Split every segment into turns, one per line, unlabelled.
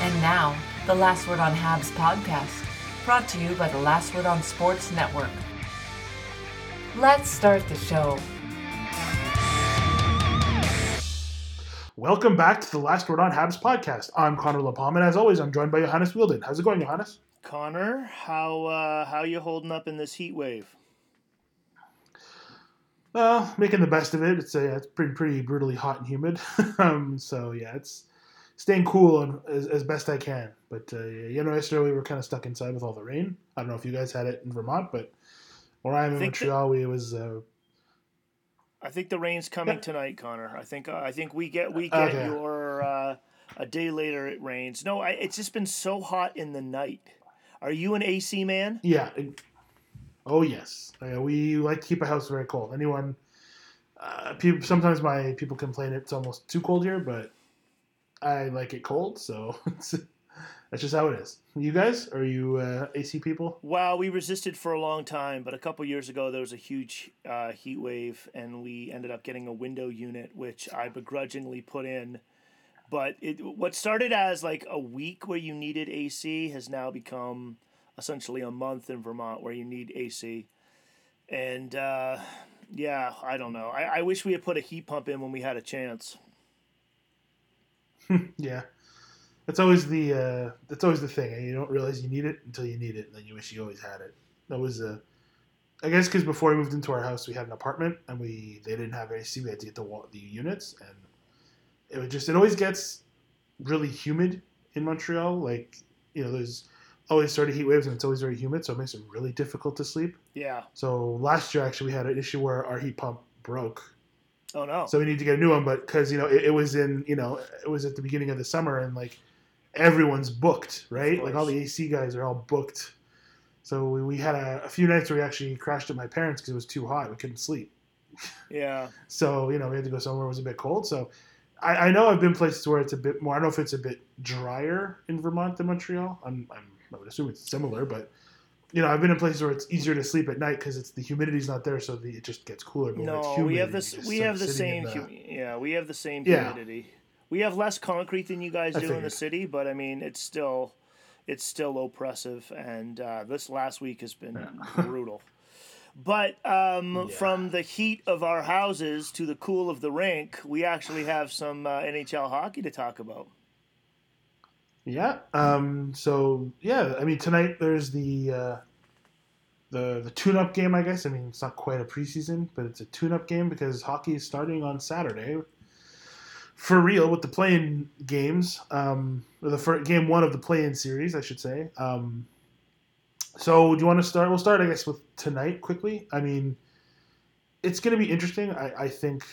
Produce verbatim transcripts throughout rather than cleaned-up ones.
And now, the Last Word on Habs podcast, brought to you by the Last Word on Sports Network. Let's start the show.
Welcome back to the Last Word on Habs podcast. I'm Connor LaPalma, and as always, I'm joined by Johannes Wielden. How's it going, Johannes?
Connor, how uh, how you holding up in this heat wave?
Well, making the best of it. It's a, it's pretty pretty brutally hot and humid. um, so yeah, it's staying cool and, as, as best I can. But uh, you know, yesterday we were kind of stuck inside with all the rain. I don't know if you guys had it in Vermont, but where I am in Montreal, that, we was. Uh,
I think the rain's coming yeah. tonight, Connor. I think uh, I think we get we get okay. your uh, a day later it rains. No, I, it's just been so hot in the night. Are you an A C man?
Yeah. It, oh yes. Uh, we like to keep a house very cold. Anyone? Uh, people, sometimes my people complain it's almost too cold here, but I like it cold, so it's, that's just how it is. You guys, are you uh, A C people?
Well, we resisted for a long time, but a couple years ago there was a huge uh, heat wave, and we ended up getting a window unit, which I begrudgingly put in. But it, what started as like a week where you needed A C has now become essentially a month in Vermont where you need A C. And uh, yeah, I don't know. I, I wish we had put a heat pump in when we had a chance.
Yeah. That's always the uh, that's always the thing. You don't realize you need it until you need it, and then you wish you always had it. That was uh, I guess because before we moved into our house, we had an apartment, and we they didn't have A C. We had to get the the units, and it would just it always gets really humid in Montreal. Like you know, there's always sort of heat waves, and it's always very humid, so it makes it really difficult to sleep.
Yeah.
So last year, actually, we had an issue where our heat pump broke.
Oh no!
So we need to get a new one, but because you know it, it was in you know it was at the beginning of the summer, and like. Everyone's booked, right? Like all the A C guys are all booked. So we, we had a, a few nights where we actually crashed at my parents because it was too hot. We couldn't sleep.
Yeah.
So, you know, we had to go somewhere that was a bit cold. So I, I know I've been places where it's a bit more, I don't know if it's a bit drier in Vermont than Montreal. I'm, I'm, I would assume it's similar, but, you know, I've been in places where it's easier to sleep at night because it's the humidity's not there, so the, it just gets cooler. But
no,
it's humid,
we have this. We have the same. The, yeah, we have the same humidity. Yeah. We have less concrete than you guys do in the city, but I mean, it's still, it's still oppressive, and uh, this last week has been yeah. brutal. But um, yeah. from the heat of our houses to the cool of the rink, we actually have some uh, N H L hockey to talk about.
Yeah. Um, so yeah, I mean, tonight there's the uh, the the tune-up game. I guess. I mean, it's not quite a preseason, but it's a tune-up game because hockey is starting on Saturday. For real, with the play-in games, um, or the first, game one of the play-in series, I should say. Um, so, do you want to start? We'll start, I guess, with tonight quickly. I mean, it's going to be interesting. I, I think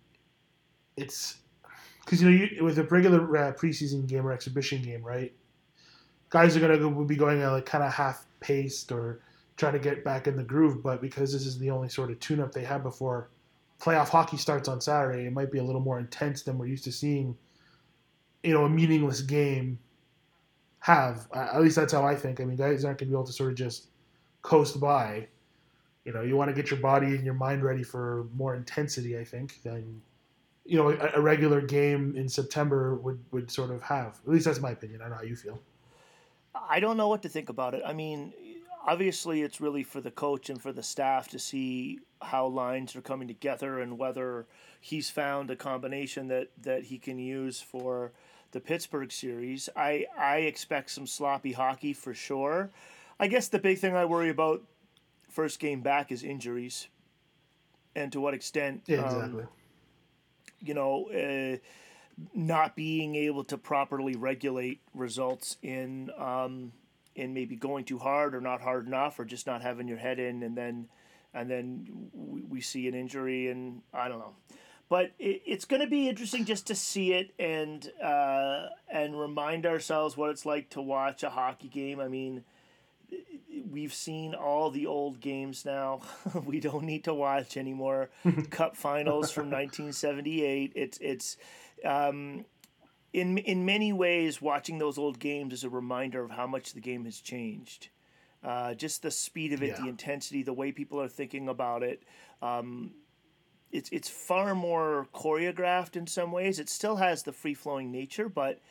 it's because you know, you, with a regular uh, preseason game or exhibition game, right? Guys are going to go, be going at like kind of half-paced or trying to get back in the groove, but because this is the only sort of tune-up they have before. Playoff hockey starts on Saturday. It might be a little more intense than we're used to seeing, you know, a meaningless game have. Uh, at least that's how I think. I mean, guys aren't going to be able to sort of just coast by. You know, you want to get your body and your mind ready for more intensity, I think, than, you know, a, a regular game in September would, would sort of have. At least that's my opinion. I don't know how you feel.
I don't know what to think about it. I mean, obviously it's really for the coach and for the staff to see how lines are coming together and whether he's found a combination that, that he can use for the Pittsburgh series. I, I expect some sloppy hockey for sure. I guess the big thing I worry about first game back is injuries and to what extent,
yeah, exactly.
um, you know, uh, not being able to properly regulate results in um, in maybe going too hard or not hard enough or just not having your head in, and then and then we, we see an injury, and I don't know. But it, it's going to be interesting just to see it and uh, and remind ourselves what it's like to watch a hockey game. I mean, we've seen all the old games now. We don't need to watch any more Cup finals from nineteen seventy-eight. It's it's um, in in many ways watching those old games is a reminder of how much the game has changed. Uh, just the speed of it, yeah. the intensity, the way people are thinking about it. Um, it's it's far more choreographed in some ways. It still has the free flowing nature, but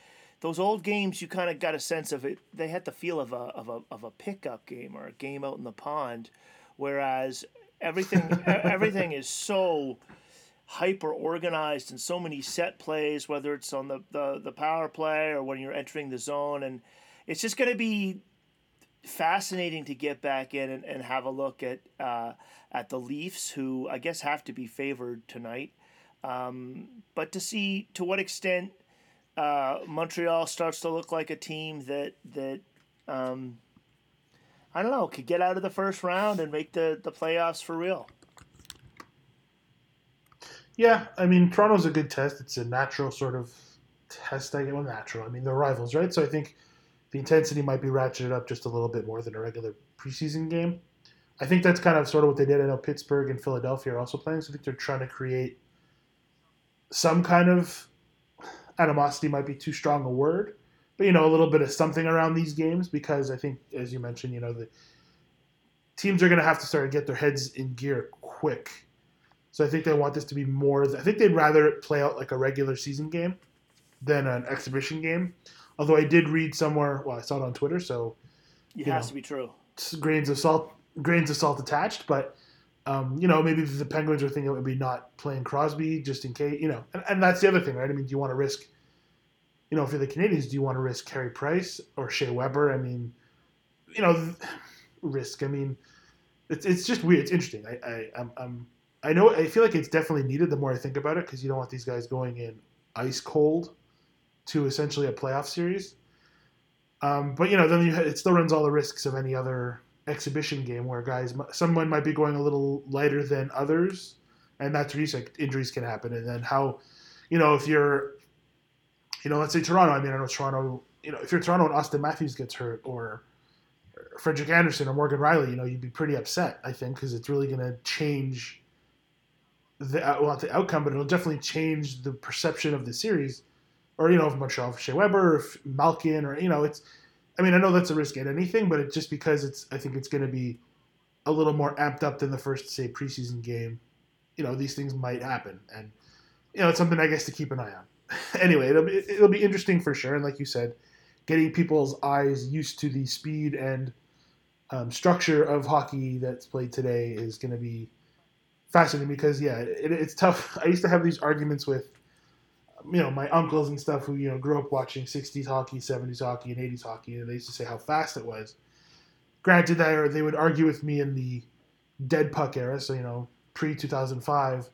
those old games, you kind of got a sense of it. They had the feel of a of a of a pickup game or a game out in the pond, whereas everything e- everything is so hyper organized and so many set plays, whether it's on the, the, the power play or when you're entering the zone. And it's just going to be fascinating to get back in and, and have a look at uh, at the Leafs, who I guess have to be favored tonight. Um, but to see to what extent uh, Montreal starts to look like a team that, that um, I don't know, could get out of the first round and make the, the playoffs for real.
Yeah, I mean, Toronto's a good test. It's a natural sort of test. I get well, natural. I mean, they're rivals, right? So I think the intensity might be ratcheted up just a little bit more than a regular preseason game. I think that's kind of sort of what they did. I know Pittsburgh and Philadelphia are also playing, so I think they're trying to create some kind of animosity. Might be too strong a word, but you know, a little bit of something around these games because I think, as you mentioned, you know, the teams are going to have to start to get their heads in gear quick. So I think they want this to be more. I think they'd rather it play out like a regular season game than an exhibition game. Although I did read somewhere, well, I saw it on Twitter, so
it has know, to be true.
Grains of salt, grains of salt attached. But um, you know, maybe the Penguins are thinking it would be not playing Crosby just in case. You know, and, and that's the other thing, right? I mean, do you want to risk? You know, if you're the Canadians, do you want to risk Carey Price or Shea Weber? I mean, you know, risk. I mean, it's it's just weird. It's interesting. I, I I'm. I'm I know. I feel like it's definitely needed the more I think about it because you don't want these guys going in ice cold to essentially a playoff series. Um, but you know, then you, it still runs all the risks of any other exhibition game where guys, someone might be going a little lighter than others, and that's where like injuries can happen. And then how, you know, if you're, you know, let's say Toronto. I mean, I know Toronto. You know, if you're Toronto and Austin Matthews gets hurt or Frederick Anderson or Morgan Riley, you know, you'd be pretty upset. I think because it's really going to change the well, the outcome, but it'll definitely change the perception of the series. Or, you know, if Montreal for Shea Weber, or if Malkin, or, you know, it's, I mean, I know that's a risk at anything, but it's just because it's, I think it's going to be a little more amped up than the first, say, preseason game. You know, these things might happen. And, you know, it's something, I guess, to keep an eye on. Anyway, it'll be, it'll be interesting for sure. And like you said, getting people's eyes used to the speed and um, structure of hockey that's played today is going to be fascinating because, yeah, it, it's tough. I used to have these arguments with, you know, my uncles and stuff who, you know, grew up watching sixties hockey, seventies hockey, and eighties hockey, and they used to say how fast it was. Granted, they, they would argue with me in the dead puck era, so, you know, pre two thousand five.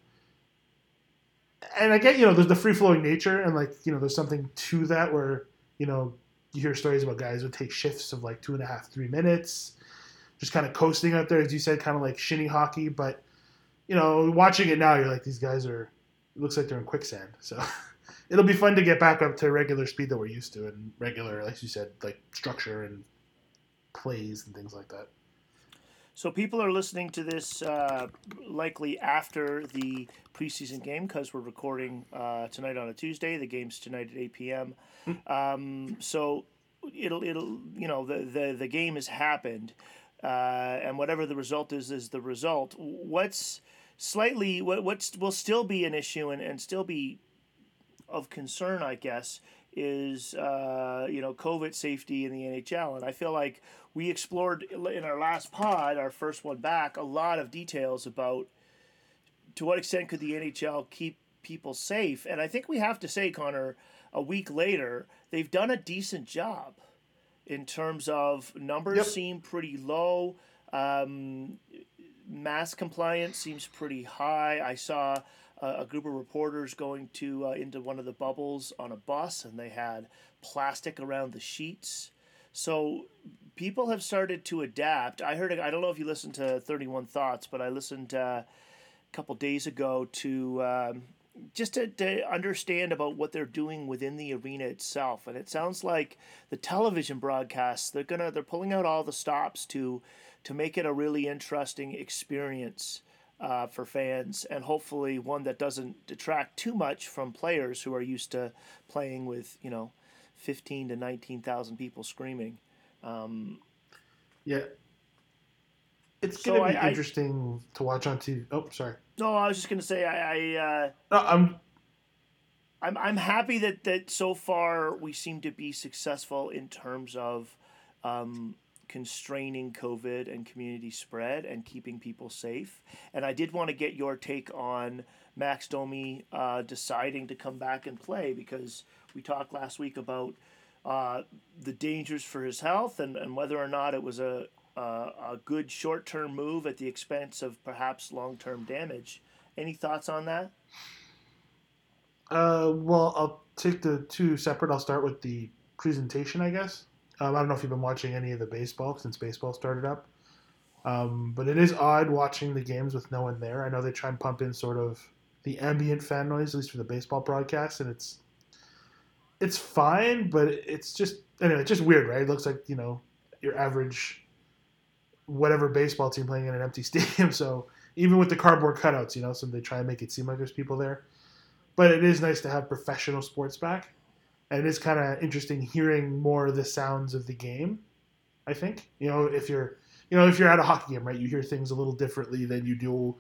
And I get, you know, there's the free-flowing nature, and, like, you know, there's something to that where, you know, you hear stories about guys who would take shifts of, like, two and a half, three minutes, just kind of coasting out there, as you said, kind of like shinny hockey. But, you know, watching it now, you're like, these guys are, it looks like they're in quicksand. So it'll be fun to get back up to regular speed that we're used to and regular, like you said, like structure and plays and things like that.
So people are listening to this uh, likely after the preseason game because we're recording uh, tonight on a Tuesday. The game's tonight at eight p.m. um, so it'll it'll you know the the, the game has happened, uh, and whatever the result is is the result. What's slightly what what's will still be an issue and, and still be of concern, I guess, is uh, you know COVID safety in the N H L, and I feel like we explored in our last pod, our first one back, a lot of details about to what extent could the N H L keep people safe, and I think we have to say, Connor, a week later, they've done a decent job in terms of numbers. Yep. Seem pretty low. Um, mask compliance seems pretty high. I saw a group of reporters going to uh, into one of the bubbles on a bus, and they had plastic around the sheets. So people have started to adapt. I heard, I don't know if you listened to thirty-one Thoughts, but I listened uh, a couple days ago to um, just to, to understand about what they're doing within the arena itself. And it sounds like the television broadcasts, they're gonna they're pulling out all the stops to to make it a really interesting experience Uh, for fans, and hopefully one that doesn't detract too much from players who are used to playing with, you know, fifteen to nineteen thousand people screaming. Um,
yeah, it's
so
going to be
I,
interesting
I,
to watch on T V. Oh, sorry.
No, I was just going to say I. I uh,
no, I'm.
I'm I'm happy that, that so far we seem to be successful in terms of um, constraining COVID and community spread and keeping people safe. And I did want to get your take on Max Domi uh, deciding to come back and play, because we talked last week about uh, the dangers for his health and, and whether or not it was a, a, a good short-term move at the expense of perhaps long-term damage. Any thoughts on that?
Uh, well, I'll take the two separate. I'll start with the presentation, I guess. Um, I don't know if you've been watching any of the baseball since baseball started up. Um, but it is odd watching the games with no one there. I know they try and pump in sort of the ambient fan noise, at least for the baseball broadcast, and it's it's fine, but it's just anyway, it's just weird, right? It looks like, you know, your average whatever baseball team playing in an empty stadium. So even with the cardboard cutouts, you know, so they try and make it seem like there's people there. But it is nice to have professional sports back. And it is kind of interesting hearing more of the sounds of the game, I think. You know, if you're you know, if you're at a hockey game, right, you hear things a little differently than you do,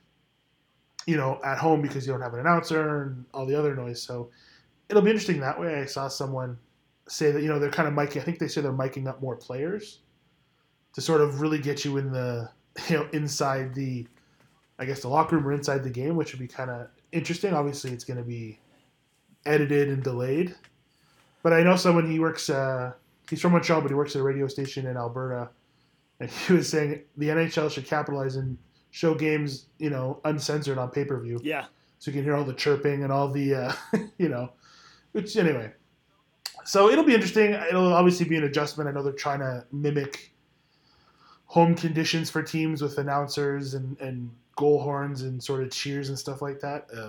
you know, at home because you don't have an announcer and all the other noise. So it'll be interesting that way. I saw someone say that, you know, they're kind of miking, I think they say they're miking up more players to sort of really get you in the, you know, inside the, I guess, the locker room or inside the game, which would be kind of interesting. Obviously, it's going to be edited and delayed. But I know someone, he works, uh, he's from Montreal, but he works at a radio station in Alberta. And he was saying the N H L should capitalize and show games, you know, uncensored on pay-per-view.
Yeah.
So you can hear all the chirping and all the, uh, you know, which anyway. So it'll be interesting. It'll obviously be an adjustment. I know they're trying to mimic home conditions for teams with announcers and, and goal horns and sort of cheers and stuff like that. Um,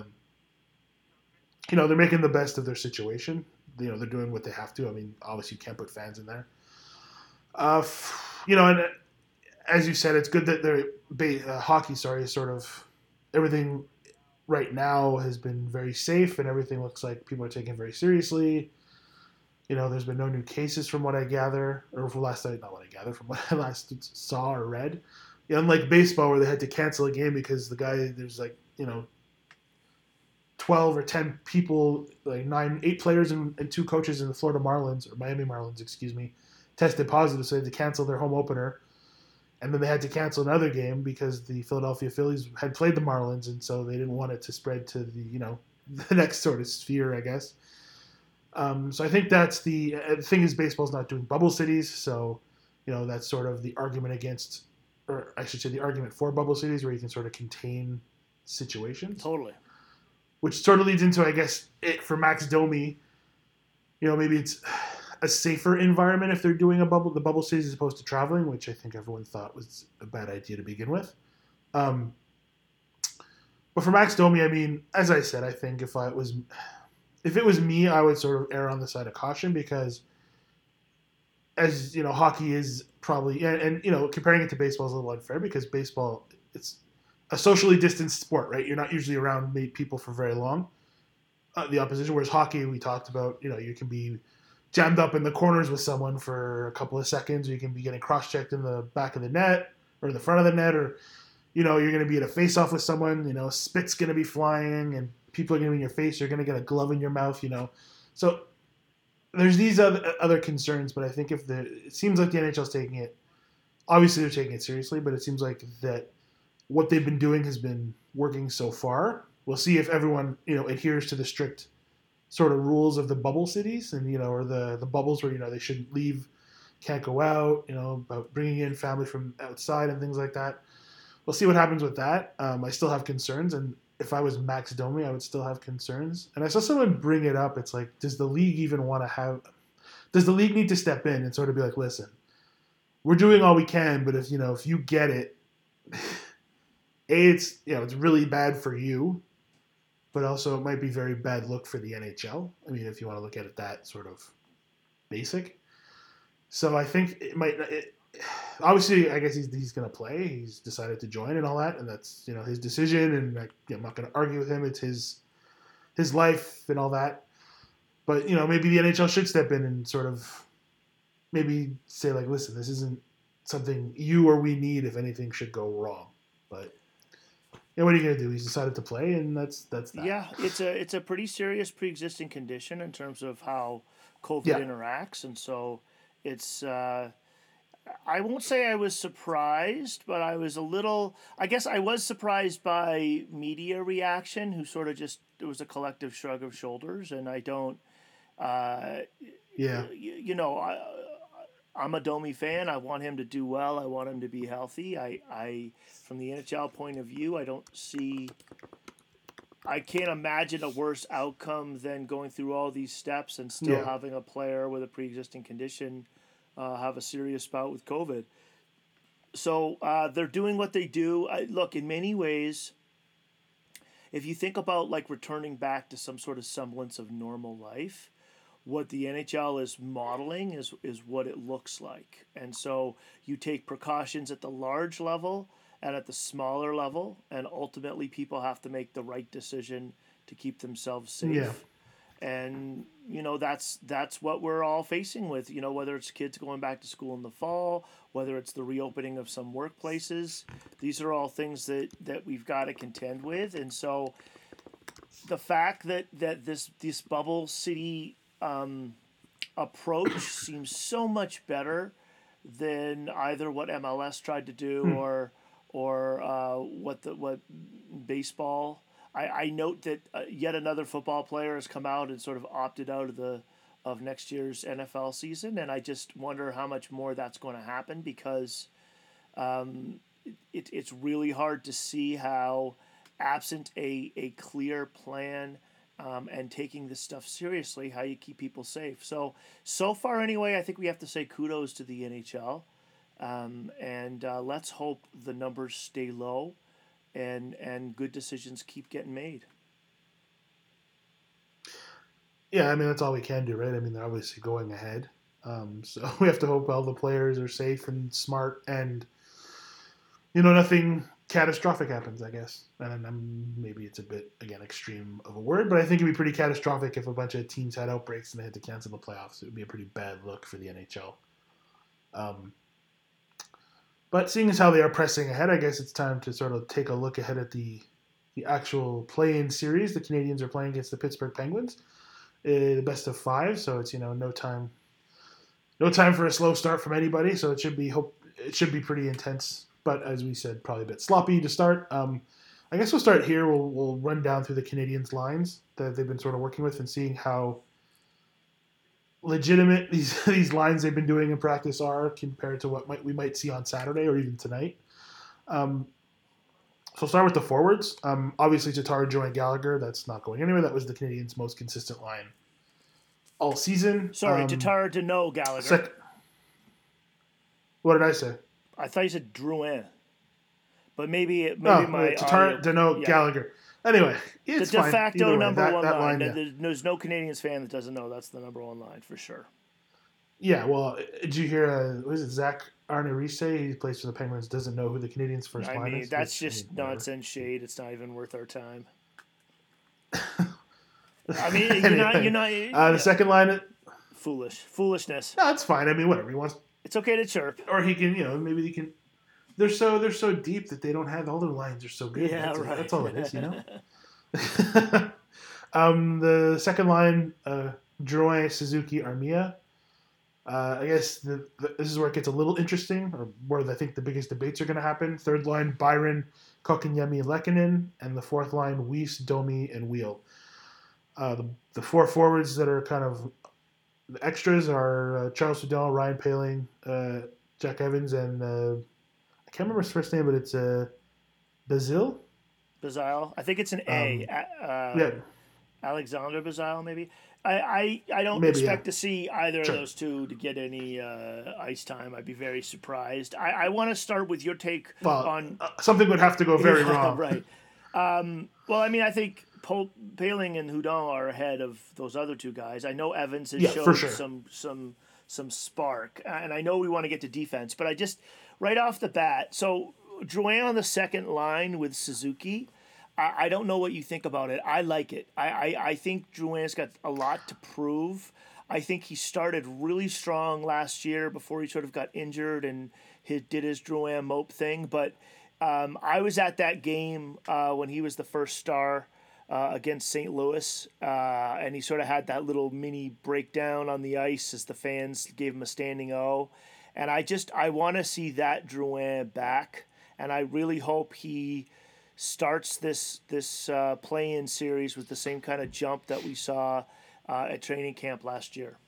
you know, they're making the best of their situation. You know, they're doing what they have to. I mean, obviously you can't put fans in there. Uh, you know, and as you said, it's good that their uh, hockey, sorry, is sort of everything right now has been very safe and everything looks like people are taking it very seriously. You know, there's been no new cases from what I gather, or from last night, not what I gather, from what I last saw or read. Yeah, unlike baseball where they had to cancel a game because the guy, there's like, you know, twelve or ten people, like nine, eight players and, and two coaches in the Florida Marlins, or Miami Marlins, excuse me, tested positive, so they had to cancel their home opener. And then they had to cancel another game because the Philadelphia Phillies had played the Marlins, and so they didn't want it to spread to the, you know, the next sort of sphere, I guess. Um, so I think that's the, uh, the thing is baseball's not doing bubble cities, so, you know, that's sort of the argument against, or I should say the argument for bubble cities, where you can sort of contain situations.
Totally.
Which sort of leads into, I guess, it for Max Domi, you know, maybe it's a safer environment if they're doing a bubble, the bubble cities as opposed to traveling, which I think everyone thought was a bad idea to begin with. Um, but for Max Domi, I mean, as I said, I think if I was, if it was me, I would sort of err on the side of caution because, as you know, hockey is probably, and, and you know, comparing it to baseball is a little unfair because baseball, it's a socially distanced sport, right? You're not usually around people for very long. Uh, the opposition, whereas hockey, we talked about, you know, you can be jammed up in the corners with someone for a couple of seconds, or you can be getting cross-checked in the back of the net or in the front of the net, or, you know, you're going to be at a face-off with someone, you know, spit's going to be flying and people are going to be in your face, you're going to get a glove in your mouth, you know. So there's these other, other concerns, but I think if the, it seems like the N H L's taking it, obviously they're taking it seriously, but it seems like that what they've been doing has been working so far. We'll see if everyone, you know, adheres to the strict sort of rules of the bubble cities and, you know, or the, the bubbles where, you know, they shouldn't leave, can't go out, you know, about bringing in family from outside and things like that. We'll see what happens with that. Um, I still have concerns. And if I was Max Domi, I would still have concerns. And I saw someone bring it up. It's like, does the league even want to have, does the league need to step in and sort of be like, listen, we're doing all we can, but if, you know, if you get it, A, it's, you know, it's really bad for you, but also it might be very bad look for the N H L. I mean, if you want to look at it that sort of basic. So I think it might, it, obviously, I guess he's, he's going to play. He's decided to join and all that, and that's, you know, his decision, and I, I'm not going to argue with him. It's his, his life and all that. But, you know, maybe the N H L should step in and sort of maybe say, like, listen, this isn't something you or we need if anything should go wrong. But yeah, what are you gonna do? He's decided to play, and that's that's that.
Yeah, it's a it's a pretty serious pre-existing condition in terms of how COVID
Yeah,
interacts, and so it's. Uh, I won't say I was surprised, but I was a little. I guess I was surprised by media reaction, who sort of just it was a collective shrug of shoulders, and I don't. Uh,
yeah,
you, you know, I, I'm a Domi fan. I want him to do well. I want him to be healthy. I, I, from the N H L point of view, I don't see. I can't imagine a worse outcome than going through all these steps and still
yeah,
having a player with a pre-existing condition uh, have a serious bout with COVID. So uh, they're doing what they do. I, look, in many ways, if you think about like returning back to some sort of semblance of normal life, what the N H L is modeling is is what it looks like. And so you take precautions at the large level and at the smaller level, and ultimately people have to make the right decision to keep themselves safe.
yeah,
And you know that's that's what we're all facing with, you know, whether it's kids going back to school in the fall, whether it's the reopening of some workplaces. These are all things that that we've got to contend with. And so the fact that that this this bubble city um, approach seems so much better than either what M L S tried to do
hmm.
or or uh, what the what baseball. I, I note that uh, yet another football player has come out and sort of opted out of the of next year's N F L season, and I just wonder how much more that's going to happen, because um, it, it's really hard to see how, absent a, a clear plan um, and taking this stuff seriously, how you keep people safe. So, so far anyway, I think we have to say kudos to the N H L, um, and uh, let's hope the numbers stay low and and good decisions keep getting made.
yeah. I mean, that's all we can do, right? I mean, they're obviously going ahead, um, so we have to hope all the players are safe and smart, and you know, nothing catastrophic happens, I guess. And um, maybe it's a bit again extreme of a word, but I think it'd be pretty catastrophic if a bunch of teams had outbreaks and they had to cancel the playoffs. It would be a pretty bad look for the N H L. Um, But seeing as how they are pressing ahead, I guess it's time to sort of take a look ahead at the the actual play-in series. The Canadians are playing against the Pittsburgh Penguins, uh, the best of five. So it's you know no time, no time for a slow start from anybody. So it should be hope it should be pretty intense. But as we said, probably a bit sloppy to start. Um, I guess we'll start here. We'll we'll run down through the Canadians' lines that they've been sort of working with and seeing how legitimate these these lines they've been doing in practice are compared to what might we might see on Saturday or even tonight. Um, so I'll start with the forwards. Um, obviously, Tatar, Joe, and Gallagher. That's not going anywhere. That was the Canadians' most consistent line all season.
Sorry,
um,
Tatar, Deneau, Gallagher.
Sec- what did I say?
I thought you said Drouin, but maybe it,
Oh,
maybe my
Tatar,
audio-
Deneau,
yeah.
Gallagher. Anyway,
The
it's
de
fine.
facto
Either way,
number
that,
one
that
line.
line yeah.
There- There's no Canadians fan that doesn't know that's the number one line for sure.
Yeah, well, did you hear, uh, what is it, Zach Arnarise? He plays for the Penguins, doesn't know who the Canadians' first
I
line
mean,
is.
that's
which,
just
I mean, whatever.
nonsense shade. It's not even worth our time. I mean, you're not, you're not.
Uh,
yeah.
the second line,
Foolish. Foolishness.
no, it's fine. I mean, whatever he wants.
It's okay to chirp.
Or he can, you know, maybe he can. They're so they're so deep that they don't have all their lines are so good.
Yeah,
that's,
right.
That's all it is, you know. um, the second line, uh, Drouin, Suzuki, Armia. Uh, I guess the, the, this is where it gets a little interesting, or where I think the biggest debates are going to happen. Third line, Byron, Kotkaniemi, Lehkonen, and the fourth line, Weiss, Domi, and Wheel. Uh, the, the four forwards that are kind of the extras are uh, Charles Hudel, Ryan Poehling, uh, Jack Evans, and uh, I can't remember his first name, but it's uh, Bazil.
Bazile. I think it's an A.
Um,
uh,
yeah,
Alexander Bazile, maybe. I, I, I don't
Maybe,
expect
yeah.
to see either
Sure.
of those two to get any uh, ice time. I'd be very surprised. I, I want to start with your take
well,
on
uh, something would have to go very
Yeah,
wrong.
right. Um, well, I mean, I think Po- Poehling and Hudon are ahead of those other two guys. I know Evans has
Yeah,
showed
for sure.
some some some spark, and I know we want to get to defense, but I just right off the bat. So Drouin on the second line with Suzuki. I, I don't know what you think about it. I like it. I, I, I think Drouin's got a lot to prove. I think he started really strong last year before he sort of got injured and he did his Drouin mope thing, but Um, I was at that game uh, when he was the first star uh, against Saint Louis, uh, and he sort of had that little mini breakdown on the ice as the fans gave him a standing O. And I just I want to see that Drouin back, and I really hope he starts this this uh, play-in series with the same kind of jump that we saw uh, at training camp last year.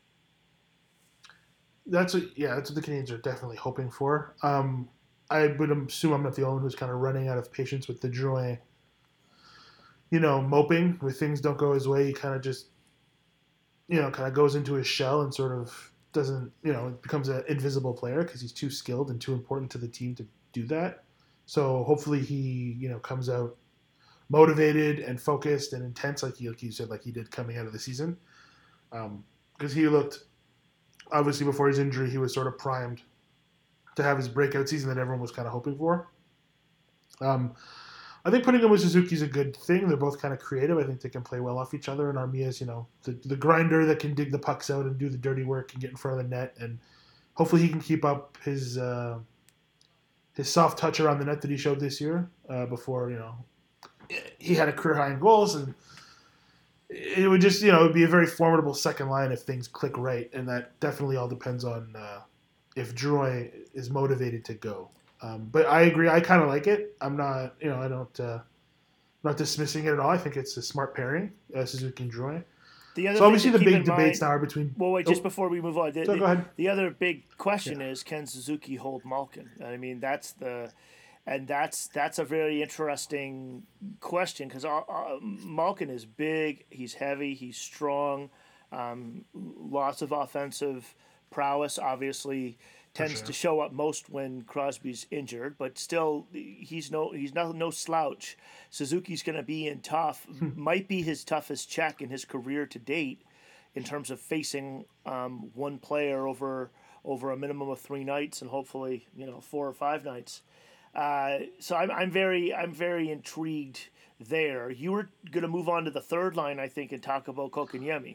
That's what, yeah, that's what the Canadians are definitely hoping for. Um, I would assume I'm not the only one who's kind of running out of patience with the Drouin, you know, moping when things don't go his way. He kind of just, you know, kind of goes into his shell and sort of doesn't, you know, becomes an invisible player because he's too skilled and too important to the team to do that. So hopefully he, you know, comes out motivated and focused and intense, like you, like you said, like he did coming out of the season. Because um, he looked, obviously before his injury, he was sort of primed to have his breakout season that everyone was kind of hoping for. Um, I think putting him with Suzuki is a good thing. They're both kind of creative. I think they can play well off each other. And Armia's, you know, the, the grinder that can dig the pucks out and do the dirty work and get in front of the net. And hopefully he can keep up his uh, his soft touch around the net that he showed this year uh, before, you know, he had a career high in goals. And it would just, you know, it would be a very formidable second line if things click right. And that definitely all depends on uh, if Drouin is motivated to go. Um, but I agree. I kind of like it. I'm not, you know, I don't, uh, I'm not dismissing it at all. I think it's a smart pairing, uh, Suzuki and Drouin.
The other
so obviously the
keep
big debates
mind,
now are between.
Well, wait, just oh, before we move on, the,
so
the,
go ahead.
the other big question
yeah.
is, can Suzuki hold Malkin? I mean, that's the, and that's that's a very interesting question because uh, uh, Malkin is big, he's heavy, he's strong, um, lots of offensive prowess. Obviously, tends
sure.
to show up most when Crosby's injured, but still, he's no he's no no slouch. Suzuki's going to be in tough, might be his toughest check in his career to date, in terms of facing um, one player over over a minimum of three nights and hopefully you know four or five nights. Uh, so I'm I'm very I'm very intrigued there. You were going to move on to the third line, I think, and talk about Kotkaniemi.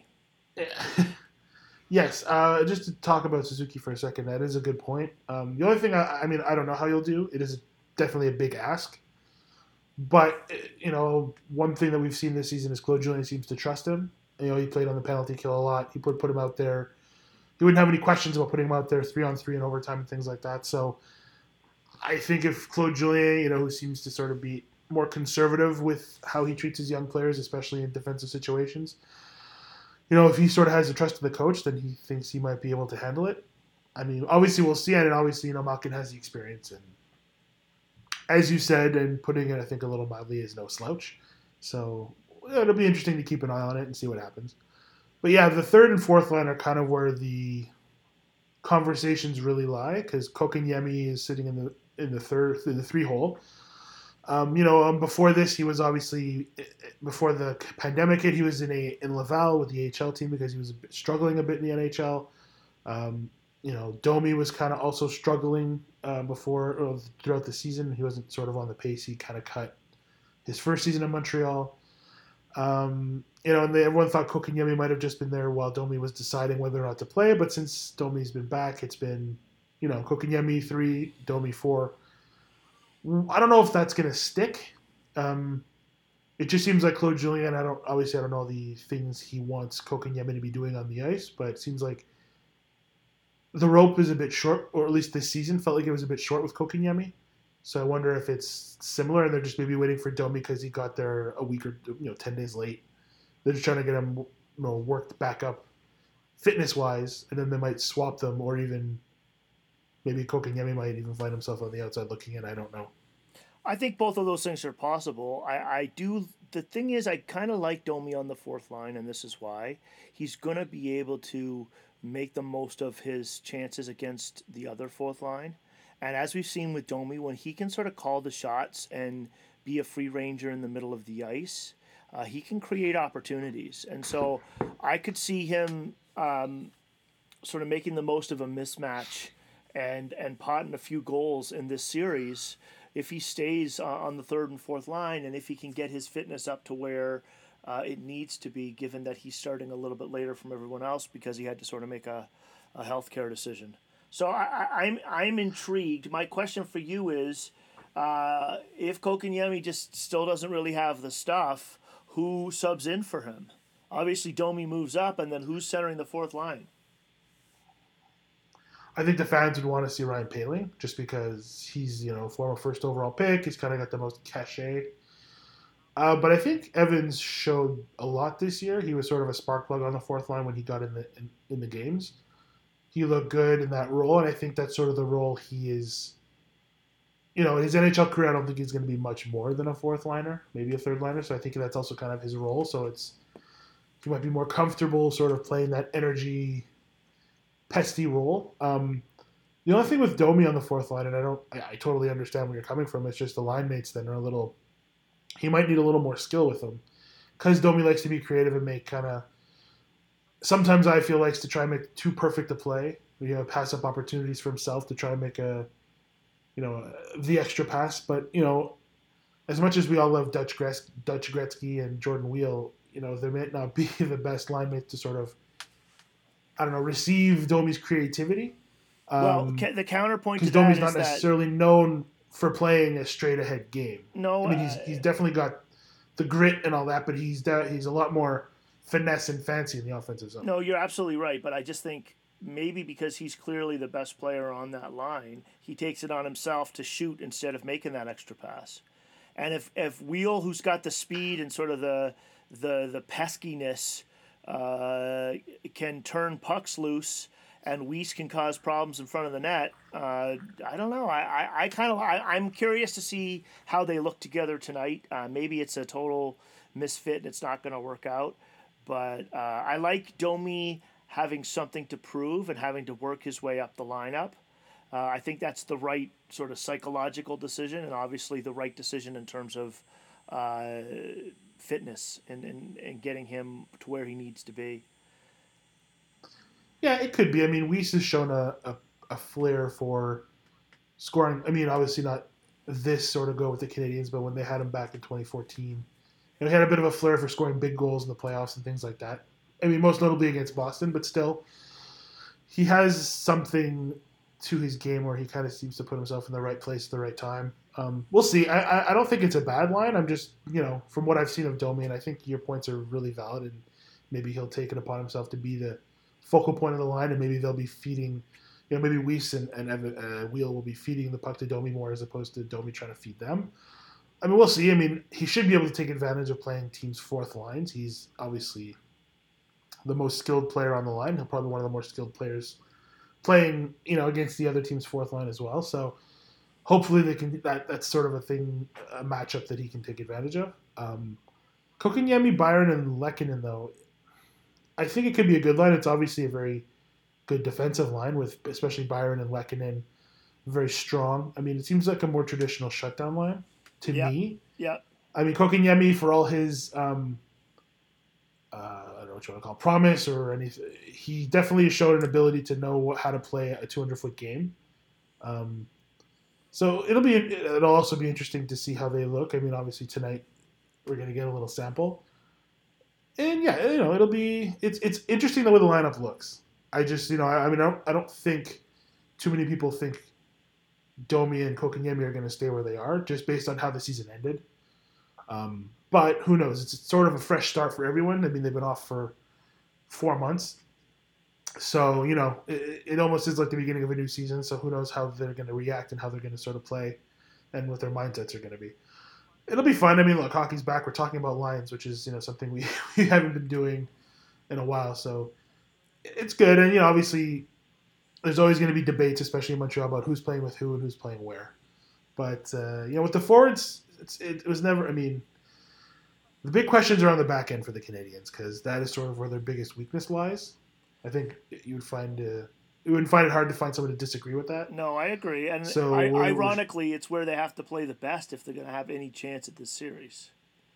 Yes, uh, just to talk about Suzuki for a second, that is a good point. Um, the only thing, I, I mean, I don't know how you'll do. It is definitely a big ask. But, you know, one thing that we've seen this season is Claude Julien seems to trust him. You know, he played on the penalty kill a lot. He put, put him out there. He wouldn't have any questions about putting him out there three on three in overtime and things like that. So I think if Claude Julien, you know, who seems to sort of be more conservative with how he treats his young players, especially in defensive situations, you know, if he sort of has the trust of the coach, then he thinks he might be able to handle it. I mean, obviously we'll see it, and obviously, you know, Malkin has the experience. And as you said, and putting it, I think, a little mildly, is no slouch. So it'll be interesting to keep an eye on it and see what happens. But yeah, the third and fourth line are kind of where the conversations really lie, because Kotkaniemi is sitting in the in the third in the three hole. Um, you know, um, before this, he was obviously, before the pandemic hit, he was in a in Laval with the A H L team because he was a bit, struggling a bit in the N H L. Um, you know, Domi was kind of also struggling uh, before, or throughout the season. He wasn't sort of on the pace he kind of cut his first season in Montreal. Um, you know, and they, everyone thought Kotkaniemi might have just been there while Domi was deciding whether or not to play. But since Domi's been back, it's been, you know, Kotkaniemi three, Domi four. I don't know if that's going to stick. Um, it just seems like Claude Julien, I don't obviously I don't know the things he wants Kotkaniemi to be doing on the ice, but it seems like the rope is a bit short, or at least this season felt like it was a bit short with Kotkaniemi. So I wonder if it's similar, and they're just maybe waiting for Domi because he got there a week or you know ten days late. They're just trying to get him you know worked back up fitness wise, and then they might swap them, or even maybe Kotkaniemi might even find himself on the outside looking in. I don't know.
I think both of those things are possible. I, I do. The thing is, I kind of like Domi on the fourth line, and this is why. He's going to be able to make the most of his chances against the other fourth line. And as we've seen with Domi, when he can sort of call the shots and be a free ranger in the middle of the ice, uh, he can create opportunities. And so I could see him um, sort of making the most of a mismatch and and potting a few goals in this series if he stays uh, on the third and fourth line, and if he can get his fitness up to where uh, it needs to be, given that he's starting a little bit later from everyone else because he had to sort of make a, a healthcare decision. So I, I, I'm I'm intrigued. My question for you is, uh, if Kotkaniemi just still doesn't really have the stuff, who subs in for him? Obviously, Domi moves up, and then who's centering the fourth line?
I think the fans would want to see Ryan Poehling just because he's, you know, former first overall pick. He's kind of got the most cachet. Uh, but I think Evans showed a lot this year. He was sort of a spark plug on the fourth line when he got in the in, in the games. He looked good in that role, and I think that's sort of the role he is. You know, in his N H L career, I don't think he's going to be much more than a fourth liner, maybe a third liner. So I think that's also kind of his role. So it's he might be more comfortable sort of playing that energy, pesty role. Um, the only thing with Domi on the fourth line, and I don't, I, I totally understand where you're coming from. It's just the line mates then are a little. He might need a little more skill with them, because Domi likes to be creative and make kind of. Sometimes I feel likes to try and make too perfect a play. You know, pass up opportunities for himself to try and make a. You know, the extra pass, but you know, as much as we all love Dutch Gres- Dutch Gretzky and Jordan Wheel, you know, they might not be the best line mates to sort of, I don't know, receive Domi's creativity.
Well,
Um,
ca- the counterpoint to
because
that
Domi's
is
not
that
necessarily known for playing a straight ahead game.
no,
I mean, he's
uh,
he's definitely got the grit and all that, but he's de- he's a lot more finesse and fancy in the offensive zone.
no, you're absolutely right. But I just think maybe because he's clearly the best player on that line, he takes it on himself to shoot instead of making that extra pass. And if if Wheel, who's got the speed and sort of the the the peskiness, uh, can turn pucks loose, and Weiss can cause problems in front of the net, uh, I don't know. I I, I kind of I, I'm curious to see how they look together tonight. Uh, maybe it's a total misfit and it's not going to work out. But uh, I like Domi having something to prove and having to work his way up the lineup. Uh, I think that's the right sort of psychological decision, and obviously the right decision in terms of uh, fitness and, and, and getting him to where he needs to be.
Yeah, it could be. I mean, Weiss has shown a, a, a flair for scoring. I mean, obviously not this sort of go with the Canadians, but when they had him back in twenty fourteen, you know, he had a bit of a flair for scoring big goals in the playoffs and things like that. I mean, most notably against Boston, but still, he has something to his game where he kind of seems to put himself in the right place at the right time. Um, we'll see. I, I, I don't think it's a bad line. I'm just, you know, from what I've seen of Domi, and I think your points are really valid, and maybe he'll take it upon himself to be the focal point of the line, and maybe they'll be feeding, you know, maybe Weiss and, and uh, Wheel will be feeding the puck to Domi more as opposed to Domi trying to feed them. I mean, we'll see. I mean, he should be able to take advantage of playing teams' fourth lines. He's obviously the most skilled player on the line. He'll probably be one of the more skilled players playing, you know, against the other team's fourth line as well. So hopefully they can. That that's sort of a thing, a matchup that he can take advantage of. Um, Kotkaniemi, Byron, and Lehkonen, though, I think it could be a good line. It's obviously a very good defensive line with especially Byron and Lehkonen, very strong. I mean, it seems like a more traditional shutdown line to
Yeah.
me.
Yeah.
I mean, Kotkaniemi, for all his, um, uh, I don't know what you want to call it, promise or anything, he definitely showed an ability to know what, how to play a two hundred foot game. Um, so it'll be it'll also be interesting to see how they look. I mean, obviously tonight we're going to get a little sample, and yeah, you know, it'll be it's it's interesting the way the lineup looks. I just you know I, I mean I don't, I don't think too many people think Domi and Kotkaniemi are going to stay where they are just based on how the season ended. Um, but who knows? It's sort of a fresh start for everyone. I mean, they've been off for four months. So, you know, it, it almost is like the beginning of a new season. So who knows how they're going to react and how they're going to sort of play and what their mindsets are going to be. It'll be fun. I mean, look, hockey's back. We're talking about Lions, which is, you know, something we, we haven't been doing in a while. So it's good. And, you know, obviously there's always going to be debates, especially in Montreal, about who's playing with who and who's playing where. But, uh, you know, with the forwards, it's, it, it was never, I mean, the big questions are on the back end for the Canadians because that is sort of where their biggest weakness lies. I think you would find uh, you wouldn't find it hard to find someone to disagree with that.
No, I agree. And
So
I,
we're-
ironically, it's where they have to play the best if they're going to have any chance at this series.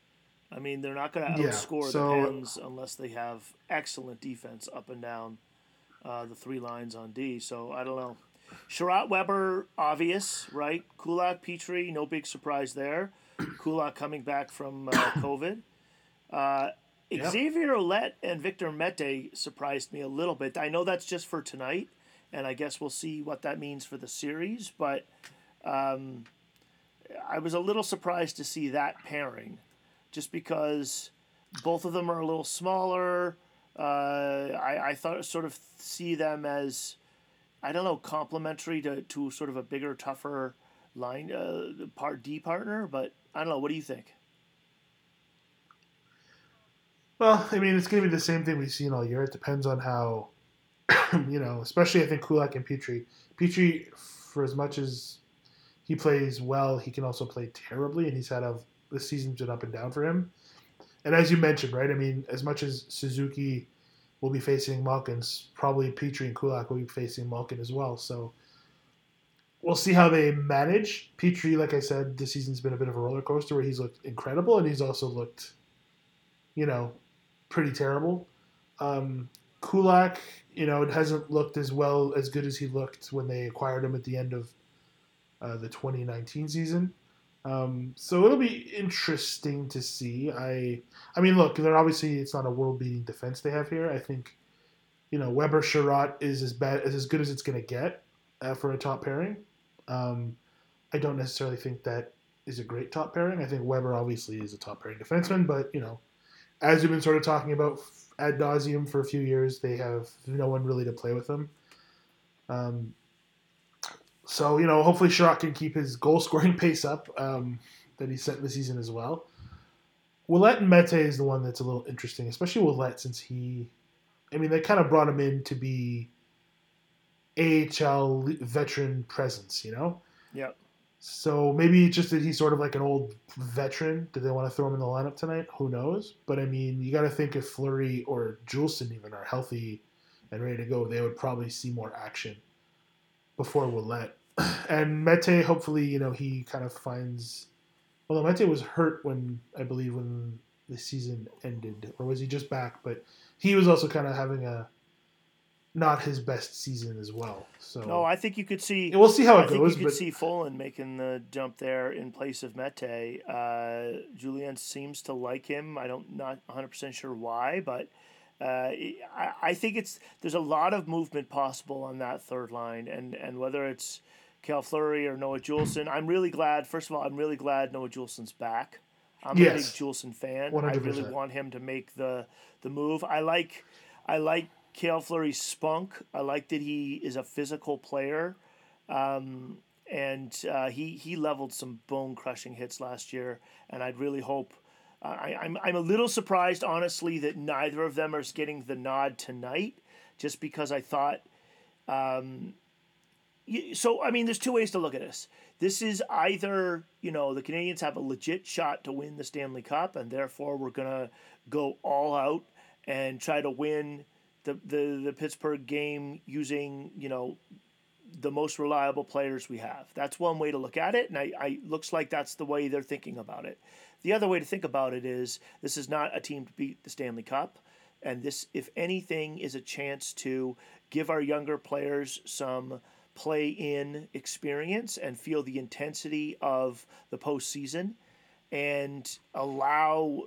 I mean, they're not going to
Yeah,
outscore
so-
the Pens unless they have excellent defense up and down uh, the three lines on D. So I don't know. Sherratt, Weber, obvious, right? Kulak, Petrie, no big surprise there. Kulak coming back from uh, COVID. Uh,
Yep.
Xavier Ouellet and Victor Mete surprised me a little bit. I know that's just for tonight, and I guess we'll see what that means for the series. But um, I was a little surprised to see that pairing, just because both of them are a little smaller. Uh, I, I thought sort of see them as, I don't know, complementary to, to sort of a bigger, tougher line uh, part D partner. But I don't know. What do you think?
Well, I mean, it's going to be the same thing we've seen all year. It depends on how, you know, especially I think Kulak and Petrie. Petrie, for as much as he plays well, he can also play terribly, and he's had a this season's been up and down for him. And as you mentioned, right? I mean, as much as Suzuki will be facing Malkins, probably Petrie and Kulak will be facing Malkin as well. So we'll see how they manage. Petrie, like I said, this season's been a bit of a roller coaster where he's looked incredible and he's also looked, you know, pretty terrible. Um, Kulak, you know, it hasn't looked as well, as good as he looked when they acquired him at the end of uh, the twenty nineteen season. Um, so it'll be interesting to see. I, I mean, look, they're obviously it's not a world-beating defense they have here. I think, you know, Weber Sherratt is as bad is as good as it's going to get uh, for a top pairing. Um, I don't necessarily think that is a great top pairing. I think Weber obviously is a top pairing defenseman, but you know, as we've been sort of talking about ad nauseum for a few years, they have no one really to play with them. Um, So, you know, hopefully Sherratt can keep his goal-scoring pace up um, that he set in the season as well. Ouellet and Mete is the one that's a little interesting, especially Ouellet since he... I mean, they kind of brought him in to be A H L veteran presence, you know?
Yep.
So maybe it's just that he's sort of like an old veteran. Did they want to throw him in the lineup tonight? Who knows? But, I mean, you got to think if Fleury or Juleson even are healthy and ready to go, they would probably see more action before Ouellet. And Mete, hopefully, you know, he kind of finds... Although Mete was hurt when, I believe, when the season ended. Or was he just back? But he was also kind of having a... not his best season as well. So
No, I think you could see...
we'll see how it
I think
goes.
you could
But
see Folan making the jump there in place of Mete. Uh, Julien seems to like him. I don't... not one hundred percent sure why, but... Uh, I, I think it's there's a lot of movement possible on that third line, and, and whether it's Cal Fleury or Noah Juleson, I'm really glad. First of all, I'm really glad Noah Juleson's back. I'm
Yes.
a big Juleson fan.
one hundred
I really
percent.
want him to make the the move. I like I like Cal Fleury's spunk. I like that he is a physical player, um, and uh, he he leveled some bone crushing hits last year, and I'd really hope. I, I'm I'm a little surprised, honestly, that neither of them are getting the nod tonight, just because I thought. Um, you, so I mean, there's two ways to look at this. This is either you know the Canadians have a legit shot to win the Stanley Cup, and therefore we're gonna go all out and try to win the the, the Pittsburgh game using you know the most reliable players we have. That's one way to look at it, and I, I looks like that's the way they're thinking about it. The other way to think about it is this is not a team to beat the Stanley Cup, and this, if anything, is a chance to give our younger players some play-in experience and feel the intensity of the postseason, and allow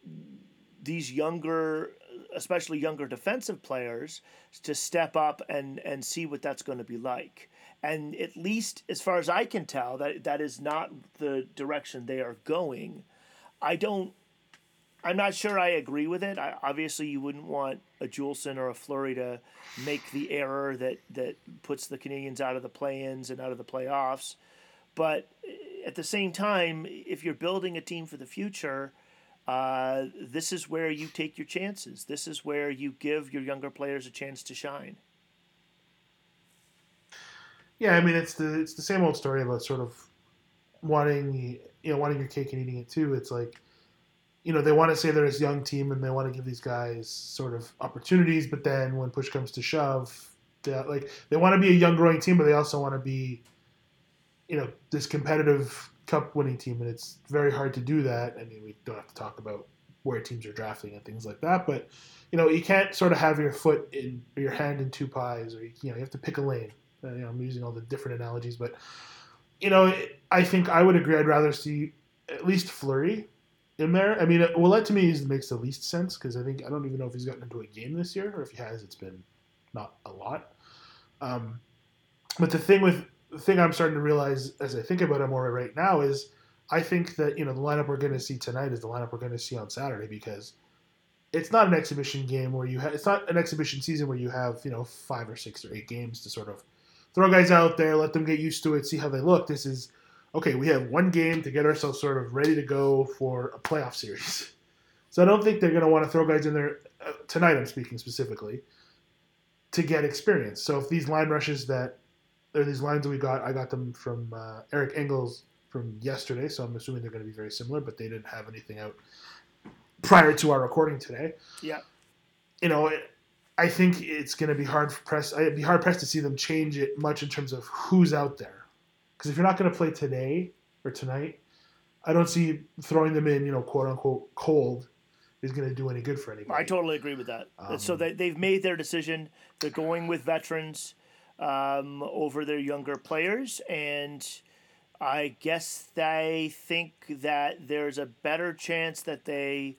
these younger, especially younger defensive players, to step up and, and see what that's going to be like. And at least, as far as I can tell, that that is not the direction they are going. I don't, I'm not sure I agree with it. I, obviously, you wouldn't want a Juleson or a Fleury to make the error that, that puts the Canadians out of the play-ins and out of the playoffs. But at the same time, if you're building a team for the future, uh, this is where you take your chances. This is where you give your younger players a chance to shine.
yeah, I mean, it's the it's the same old story about sort of wanting you know wanting your cake and eating it too. It's like, you know, they want to say they're this young team and they want to give these guys sort of opportunities, but then when push comes to shove, they, like they want to be a young growing team, but they also want to be, you know, this competitive cup winning team, and it's very hard to do that. I mean, we don't have to talk about where teams are drafting and things like that, but you know, you can't sort of have your foot in or your hand in two pies, or you know, you have to pick a lane. Uh, you know, I'm using all the different analogies, but you know, I think I would agree. I'd rather see at least Fleury in there. I mean, Ouellet to me is, makes the least sense because I think I don't even know if he's gotten into a game this year, or if he has, it's been not a lot. Um, but the thing with the thing I'm starting to realize as I think about it more right now is I think that, you know, the lineup we're going to see tonight is the lineup we're going to see on Saturday because it's not an exhibition game where you have, it's not an exhibition season where you have, you know, five or six or eight games to sort of throw guys out there, let them get used to it, see how they look. This is, okay, we have one game to get ourselves sort of ready to go for a playoff series. So I don't think they're going to want to throw guys in there, uh, tonight I'm speaking specifically, to get experience. So if these line rushes that, or these lines that we got, I got them from uh, Eric Engels from yesterday, so I'm assuming they're going to be very similar, but they didn't have anything out prior to our recording today.
Yeah.
You know, it, I think it's going to be hard pressed. I'd be hard pressed to see them change it much in terms of who's out there. Because if you're not going to play today or tonight, I don't see throwing them in, you know, quote unquote cold is going to do any good for anybody.
I totally agree with that. Um, so they, they've made their decision. They're going with veterans um, over their younger players. And I guess they think that there's a better chance that they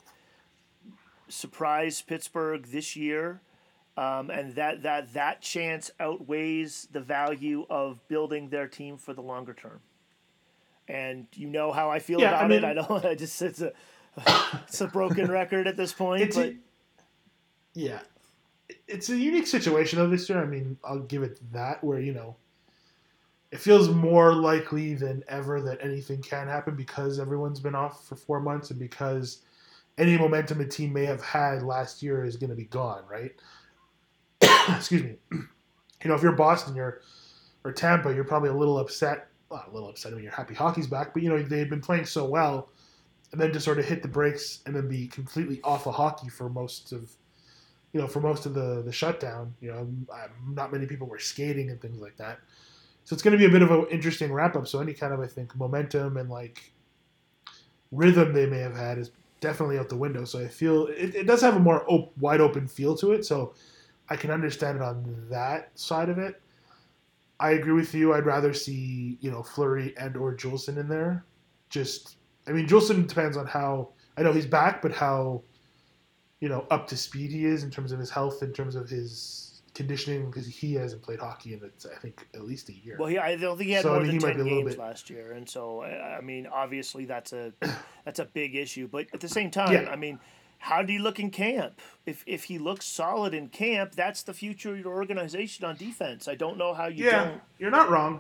surprise Pittsburgh this year. Um, and that, that that chance outweighs the value of building their team for the longer term. And you know how I feel
yeah,
about
I mean,
it. I don't. I just it's a it's a broken record at this point.
It's
but
a, yeah, it's a unique situation though this year. I mean, I'll give it that where you know it feels more likely than ever that anything can happen because everyone's been off for four months and because any momentum a team may have had last year is going to be gone, right? Excuse me. You know, if you're Boston you're, or Tampa, you're probably a little upset. Well, a little upset. I mean, you're happy hockey's back, but you know they've been playing so well, and then to sort of hit the brakes and then be completely off of hockey for most of, you know, for most of the the shutdown. You know, not many people were skating and things like that. So it's going to be a bit of an interesting wrap up. So any kind of I think momentum and like rhythm they may have had is definitely out the window. So I feel it, it does have a more op- wide open feel to it. So I can understand it on that side of it. I agree with you. I'd rather see, you know, Fleury and or Juleson in there. Just, I mean, Juleson depends on how, I know he's back, but how, you know, up to speed he is in terms of his health, in terms of his conditioning, because he hasn't played hockey in, it's, I think, at least a year.
Well, he, I don't think he had
so,
more
I mean,
than
he
ten games
bit...
last year. And so, I mean, obviously that's a that's a big issue. But at the same time,
yeah.
I mean, how do you look in camp? If if he looks solid in camp, that's the future of your organization on defense. I don't know how you
yeah,
don't.
You're not wrong.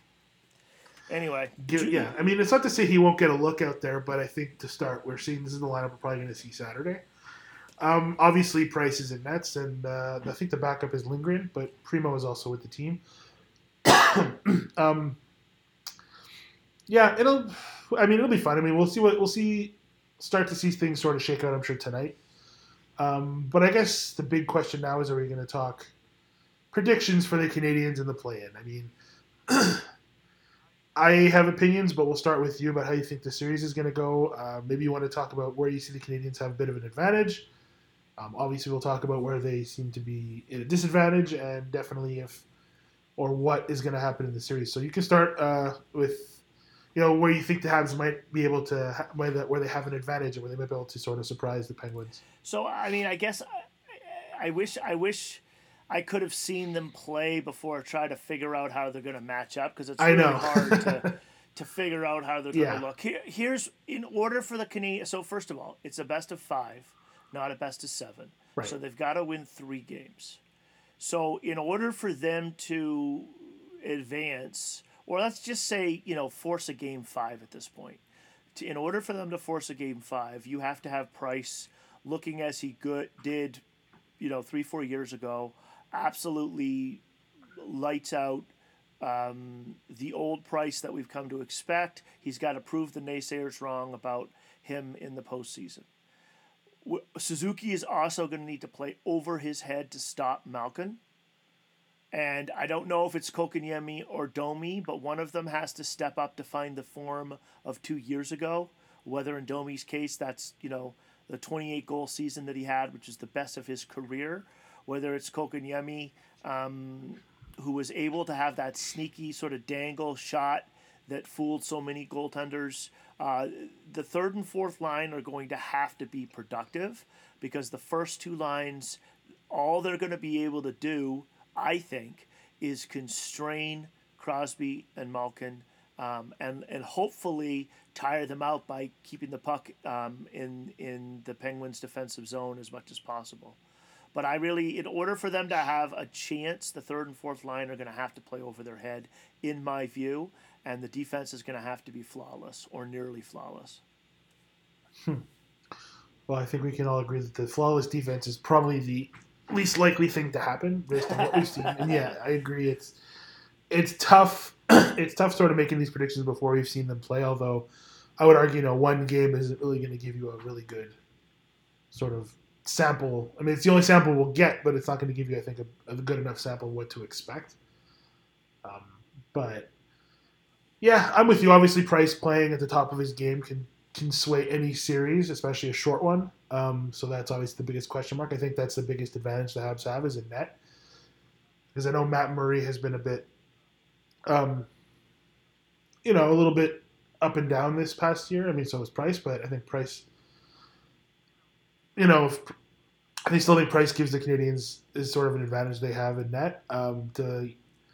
Anyway.
Give, yeah, I mean, it's not to say he won't get a look out there, but I think to start, we're seeing this is the lineup we're probably going to see Saturday. Um, obviously, Price is in nets, and uh, I think the backup is Lindgren, but Primo is also with the team. um, yeah, it'll. I mean, it'll be fun. I mean, we'll see what we'll see. Start to see things sort of shake out, I'm sure, tonight. Um, but I guess the big question now is, are we going to talk predictions for the Canadiens in the play-in? I mean, I have opinions, but we'll start with you about how you think the series is going to go. Uh, maybe you want to talk about where you see the Canadiens have a bit of an advantage. Um, obviously, we'll talk about where they seem to be at a disadvantage, and definitely if or what is going to happen in the series. So you can start uh, with, you know, where you think the Habs might be able to, ha- where, the, where they have an advantage and where they might be able to sort of surprise the Penguins.
So, I mean, I guess I, I wish I wish I could have seen them play before I try to figure out how they're going to match up, because it's really hard to to figure out how they're going to
yeah.
look. Here, here's, in order for the Canadiens, so first of all, it's a best of five, not a best of seven.
Right.
So they've got to win three games. So in order for them to advance, or let's just say, you know, force a game five at this point. To, in order for them to force a game five, you have to have Price looking as he good did, you know, three, four years ago, absolutely lights out, um, the old Price that we've come to expect. He's got to prove the naysayers wrong about him in the postseason. Suzuki is also going to need to play over his head to stop Malkin. And I don't know if it's Kotkaniemi or Domi, but one of them has to step up to find the form of two years ago. Whether in Domi's case, that's, you know, the twenty-eight goal season that he had, which is the best of his career. Whether it's Kotkaniemi, um, who was able to have that sneaky sort of dangle shot that fooled so many goaltenders. Uh, the third and fourth line are going to have to be productive, because the first two lines, all they're going to be able to do, I think, is constrain Crosby and Malkin, um, and and hopefully tire them out by keeping the puck um, in in the Penguins' defensive zone as much as possible. But I really, in order for them to have a chance, the third and fourth line are going to have to play over their head, in my view, and the defense is going to have to be flawless or nearly flawless.
Hmm. Well, I think we can all agree that the flawless defense is probably the least likely thing to happen based on what we've seen. And yeah, I agree. It's it's tough. It's tough sort of making these predictions before we've seen them play. Although I would argue, you know, one game isn't really going to give you a really good sort of sample. I mean, it's the only sample we'll get, but it's not going to give you, I think, a, a good enough sample of what to expect. Um, but yeah, I'm with you. Obviously, Price playing at the top of his game can can sway any series, especially a short one. Um, so that's obviously the biggest question mark. I think that's the biggest advantage the Habs have is in net. Because I know Matt Murray has been a bit, um, you know, a little bit up and down this past year. I mean, so was Price, but I think Price, you know, if, I think still think Price gives the Canadians is sort of an advantage they have in net. Um, to,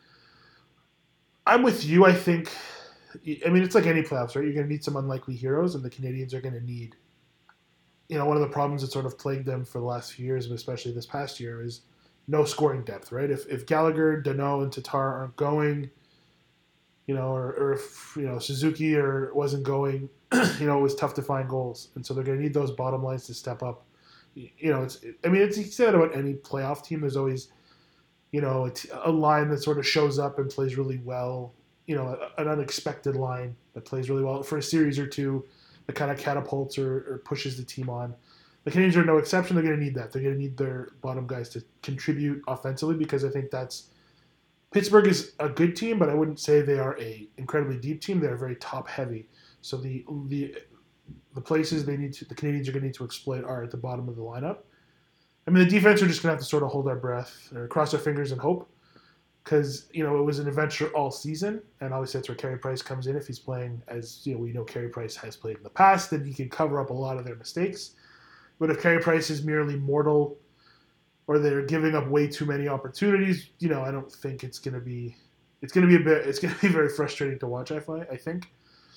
I'm with you. I think. I mean, it's like any playoffs, right? You're going to need some unlikely heroes, and the Canadians are going to need, you know, one of the problems that sort of plagued them for the last few years, but especially this past year, is no scoring depth, right? If if Gallagher, Danault, and Tatar aren't going, you know, or, or if, you know, Suzuki or wasn't going, you know, it was tough to find goals. And so they're going to need those bottom lines to step up. You know, it's, I mean, it's said about any playoff team. There's always, you know, a, a line that sort of shows up and plays really well. You know, an unexpected line that plays really well for a series or two that kind of catapults or, or pushes the team on. The Canadians are no exception. They're going to need that. They're going to need their bottom guys to contribute offensively because I think that's – Pittsburgh is a good team, but I wouldn't say they are a incredibly deep team. They're very top-heavy. So the the the places they need to – the Canadians are going to need to exploit are at the bottom of the lineup. I mean, the defense are just going to have to sort of hold our breath or cross our fingers and hope. Because, you know, it was an adventure all season, and obviously that's where Carey Price comes in. If he's playing as, you know, we know Carey Price has played in the past, then he can cover up a lot of their mistakes. But if Carey Price is merely mortal or they're giving up way too many opportunities, you know, I don't think it's going to be – it's going to be a bit – it's going to be very frustrating to watch, I find, I think.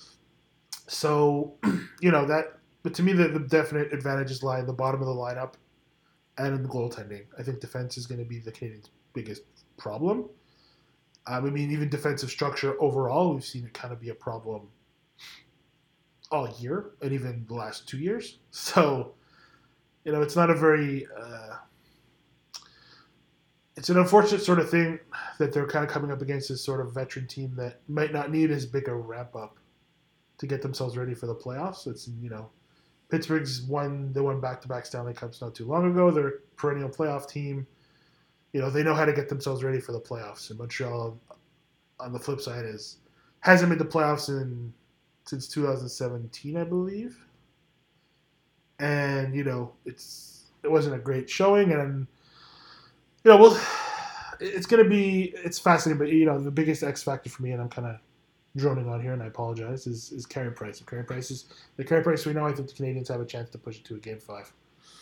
So, you know, that – but to me, the, the definite advantages lie in the bottom of the lineup and in the goaltending. I think defense is going to be the Canadians' biggest problem. Um, I mean, even defensive structure overall, we've seen it kind of be a problem all year and even the last two years. So, you know, it's not a very uh, – it's an unfortunate sort of thing that they're kind of coming up against this sort of veteran team that might not need as big a ramp-up to get themselves ready for the playoffs. It's, you know, Pittsburgh's won – they won back-to-back Stanley Cups not too long ago. They're a perennial playoff team. You know, they know how to get themselves ready for the playoffs. And Montreal, on the flip side, is hasn't made the playoffs in since two thousand seventeen, I believe. And you know, it's it wasn't a great showing, and you know, well, it's gonna be it's fascinating. But you know, the biggest X factor for me, and I'm kind of droning on here, and I apologize, is is Carey Price. If Carey Price is the Carey Price we know, I think the Canadians have a chance to push it to a game five.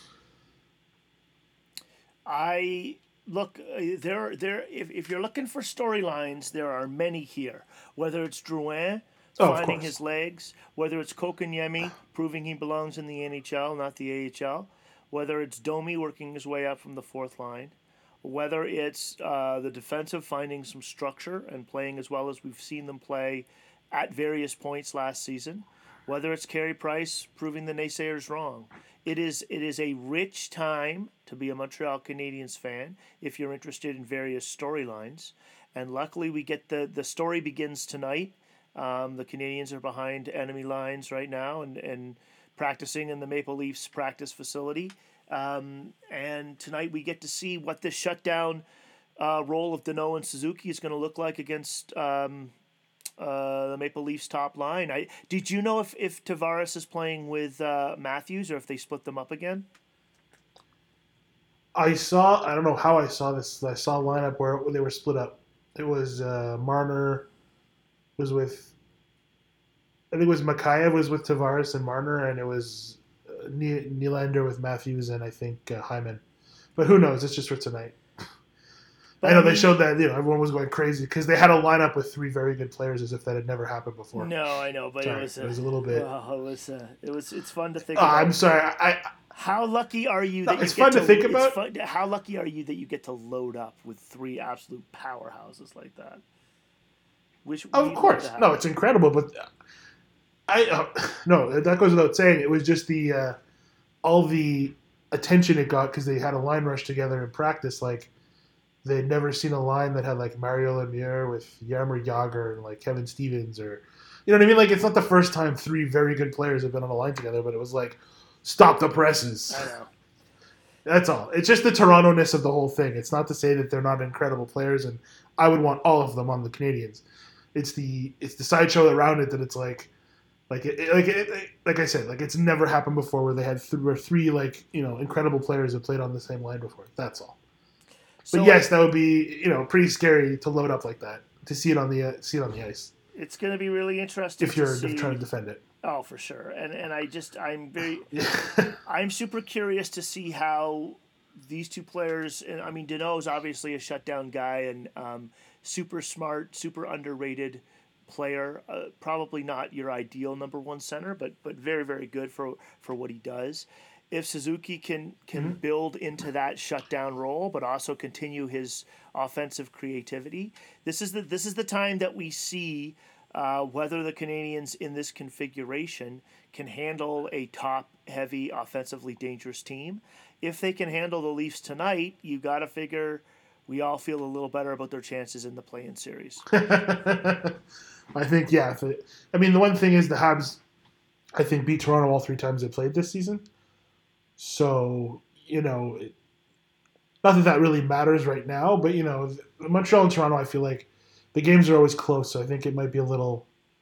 I. Look, uh, there, there. If, if you're looking for storylines, there are many here. Whether it's Drouin
oh,
finding his legs, whether it's Kotkaniemi proving he belongs in the N H L, not the A H L, whether it's Domi working his way up from the fourth line, whether it's uh, the defensive finding some structure and playing as well as we've seen them play at various points last season, whether it's Carey Price proving the naysayers wrong. It is it is a rich time to be a Montreal Canadiens fan if you're interested in various storylines. And luckily we get the, the story begins tonight. Um, the Canadians are behind enemy lines right now and, and practicing in the Maple Leafs practice facility. Um, and tonight we get to see what this shutdown uh, role of Danault and Suzuki is going to look like against um, uh, the Maple Leafs top line. I did you know if, if Tavares is playing with uh, Matthews or if they split them up again?
I saw, I don't know how I saw this. I saw a lineup where they were split up. It was uh, Marner was with, I think it was Mikheyev was with Tavares and Marner, and it was uh, Nylander with Matthews and I think uh, Hyman. But who knows? It's just for tonight.
But
I know
I
they
mean,
showed that, you know, everyone was going crazy because they had a lineup with three very good players as if that had never happened before.
No, I know, but
Sorry,
it was a,
it was a little bit.
well, it was a, it was it's fun to think
Oh,
about.
I'm sorry. I, I
How lucky are you
no,
that you
it's
get
fun
to,
to think
it's
about.
Fun, how lucky are you that you get to load up with three absolute powerhouses like that? Wish
Of
we'd love to
course,
have
no,
it.
it's incredible, but I uh, no, that goes without saying. It was just the uh, all the attention it got because they had a line rush together in practice. Like they'd never seen a line that had like Mario Lemieux with Jaromir Jagr and like Kevin Stevens, or you know what I mean. Like it's not the first time three very good players have been on a line together, but it was like stop the presses.
I know.
That's all. It's just the Toronto-ness of the whole thing. It's not to say that they're not incredible players, and I would want all of them on the Canadians. It's the it's the sideshow around it that it's like like it, it- like it, it- like I said, like it's never happened before where they had th- where three like you know incredible players that played on the same line before. That's all.
So
But yes, that would be you know pretty scary to load up like that to see it on the uh, see it on the ice
it's going to be really interesting
if
to
you're
see.
trying to defend it.
Oh, for sure. And and I just I'm very
Yeah.
I'm super curious to see how these two players. And I mean, Deneau's obviously a shutdown guy and um, super smart, super underrated player. Uh, probably not your ideal number one center, but but very very good for for what he does. If Suzuki can can
Mm-hmm.
build into that shutdown role, but also continue his offensive creativity, this is the this is the time that we see uh, whether the Canadians in this configuration can handle a top-heavy, offensively dangerous team. If they can handle the Leafs tonight, you got to figure we all feel a little better about their chances in the play-in series.
I think yeah. If it, I mean, the one thing is the Habs, I think beat Toronto all three times they played this season. So you know, it, not that that really matters right now, but you know, Montreal and Toronto, I feel like the games are always close. So I think it might be a little.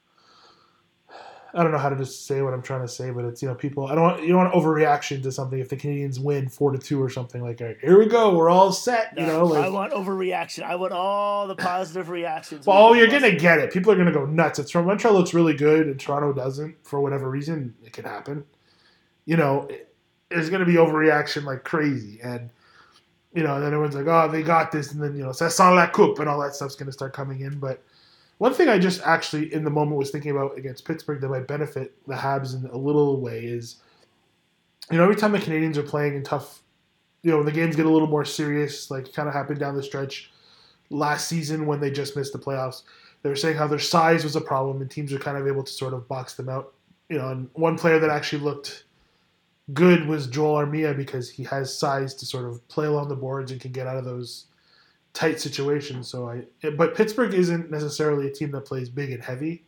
I don't know how to just say what I'm trying to say, but it's you know people. I don't want you don't want overreaction to something. If the Canadians win four to two or something like, here we go, we're all set. You know, like
I want overreaction. I want all the positive reactions.
well, you're gonna get it. People are gonna go nuts. It's from Montreal looks really good and Toronto doesn't for whatever reason. It can happen. You know, it, there's gonna be overreaction like crazy, and you know, and then everyone's like, oh, they got this, and then you know, ça sent la coupe, and all that stuff's gonna start coming in. But one thing I just actually in the moment was thinking about against Pittsburgh that might benefit the Habs in a little way is, you know, every time the Canadians are playing in tough, you know, when the games get a little more serious, like kind of happened down the stretch last season when they just missed the playoffs. They were saying how their size was a problem and teams were kind of able to sort of box them out. You know, and one player that actually looked good was Joel Armia because he has size to sort of play along the boards and can get out of those tight situations. So I, but Pittsburgh isn't necessarily a team that plays big and heavy,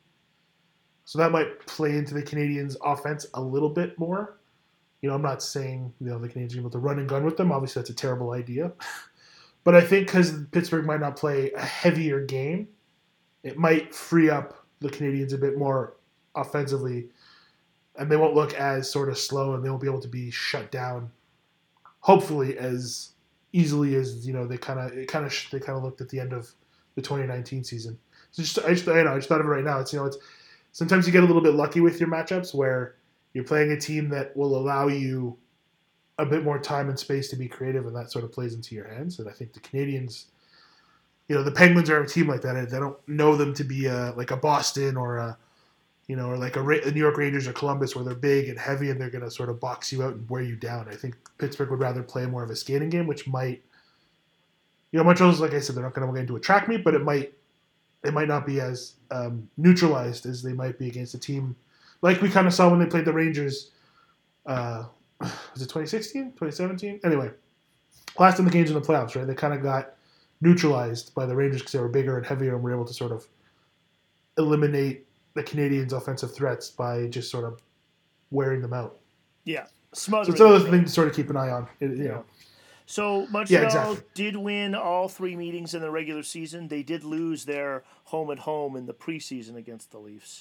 so that might play into the Canadians' offense a little bit more. You know, I'm not saying you know the Canadians are able to run and gun with them. Obviously, that's a terrible idea. But I think because Pittsburgh might not play a heavier game, it might free up the Canadians a bit more offensively, and they won't look as sort of slow, and they won't be able to be shut down, hopefully, as easily as you know they kind of it kind of they kind of looked at the end of the twenty nineteen season. So just I just I know I just thought of it right now. It's you know it's sometimes you get a little bit lucky with your matchups where you're playing a team that will allow you a bit more time and space to be creative, and that sort of plays into your hands. And I think the Canadians, you know, the Penguins are a team like that. I don't know them to be a, like a Boston or a, you know, or like a, a New York Rangers or Columbus where they're big and heavy and they're going to sort of box you out and wear you down. I think Pittsburgh would rather play more of a skating game, which might, you know, Montreal's, like I said, they're not going to go into a track meet, but it might, it might not be as um, neutralized as they might be against a team like we kind of saw when they played the Rangers. Uh, was it twenty sixteen, twenty seventeen? Anyway, last time the games in the playoffs, right? They kind of got neutralized by the Rangers because they were bigger and heavier and were able to sort of eliminate the Canadians' offensive threats by just sort of wearing them out.
Yeah,
So
smothering.
it's another
them.
thing to sort of keep an eye on. It- you know.
So Montreal
Yeah, exactly.
did win all three meetings in the regular season. They did lose their home at home in the preseason against the Leafs.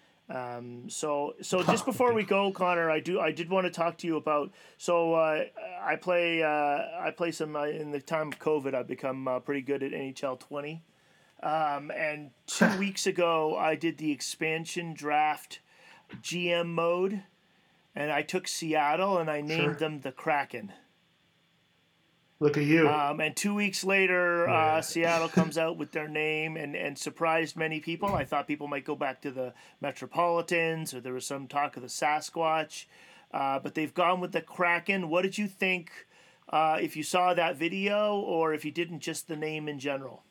Um, so so just before we go, Connor, I do I did want to talk to you about. So uh, I play uh, I play some uh, in the time of COVID. I've become uh, pretty good at N H L twenty. Um, and two weeks ago, I did the expansion draft G M mode, and I took Seattle and I named
Sure.
them the Kraken.
Look at you.
Um, and two weeks later,
Yeah.
uh, Seattle comes out with their name and, and surprised many people. I thought people might go back to the Metropolitans, or there was some talk of the Sasquatch. Uh, but they've gone with the Kraken. What did you think, uh, if you saw that video, or if you didn't, just the name in general?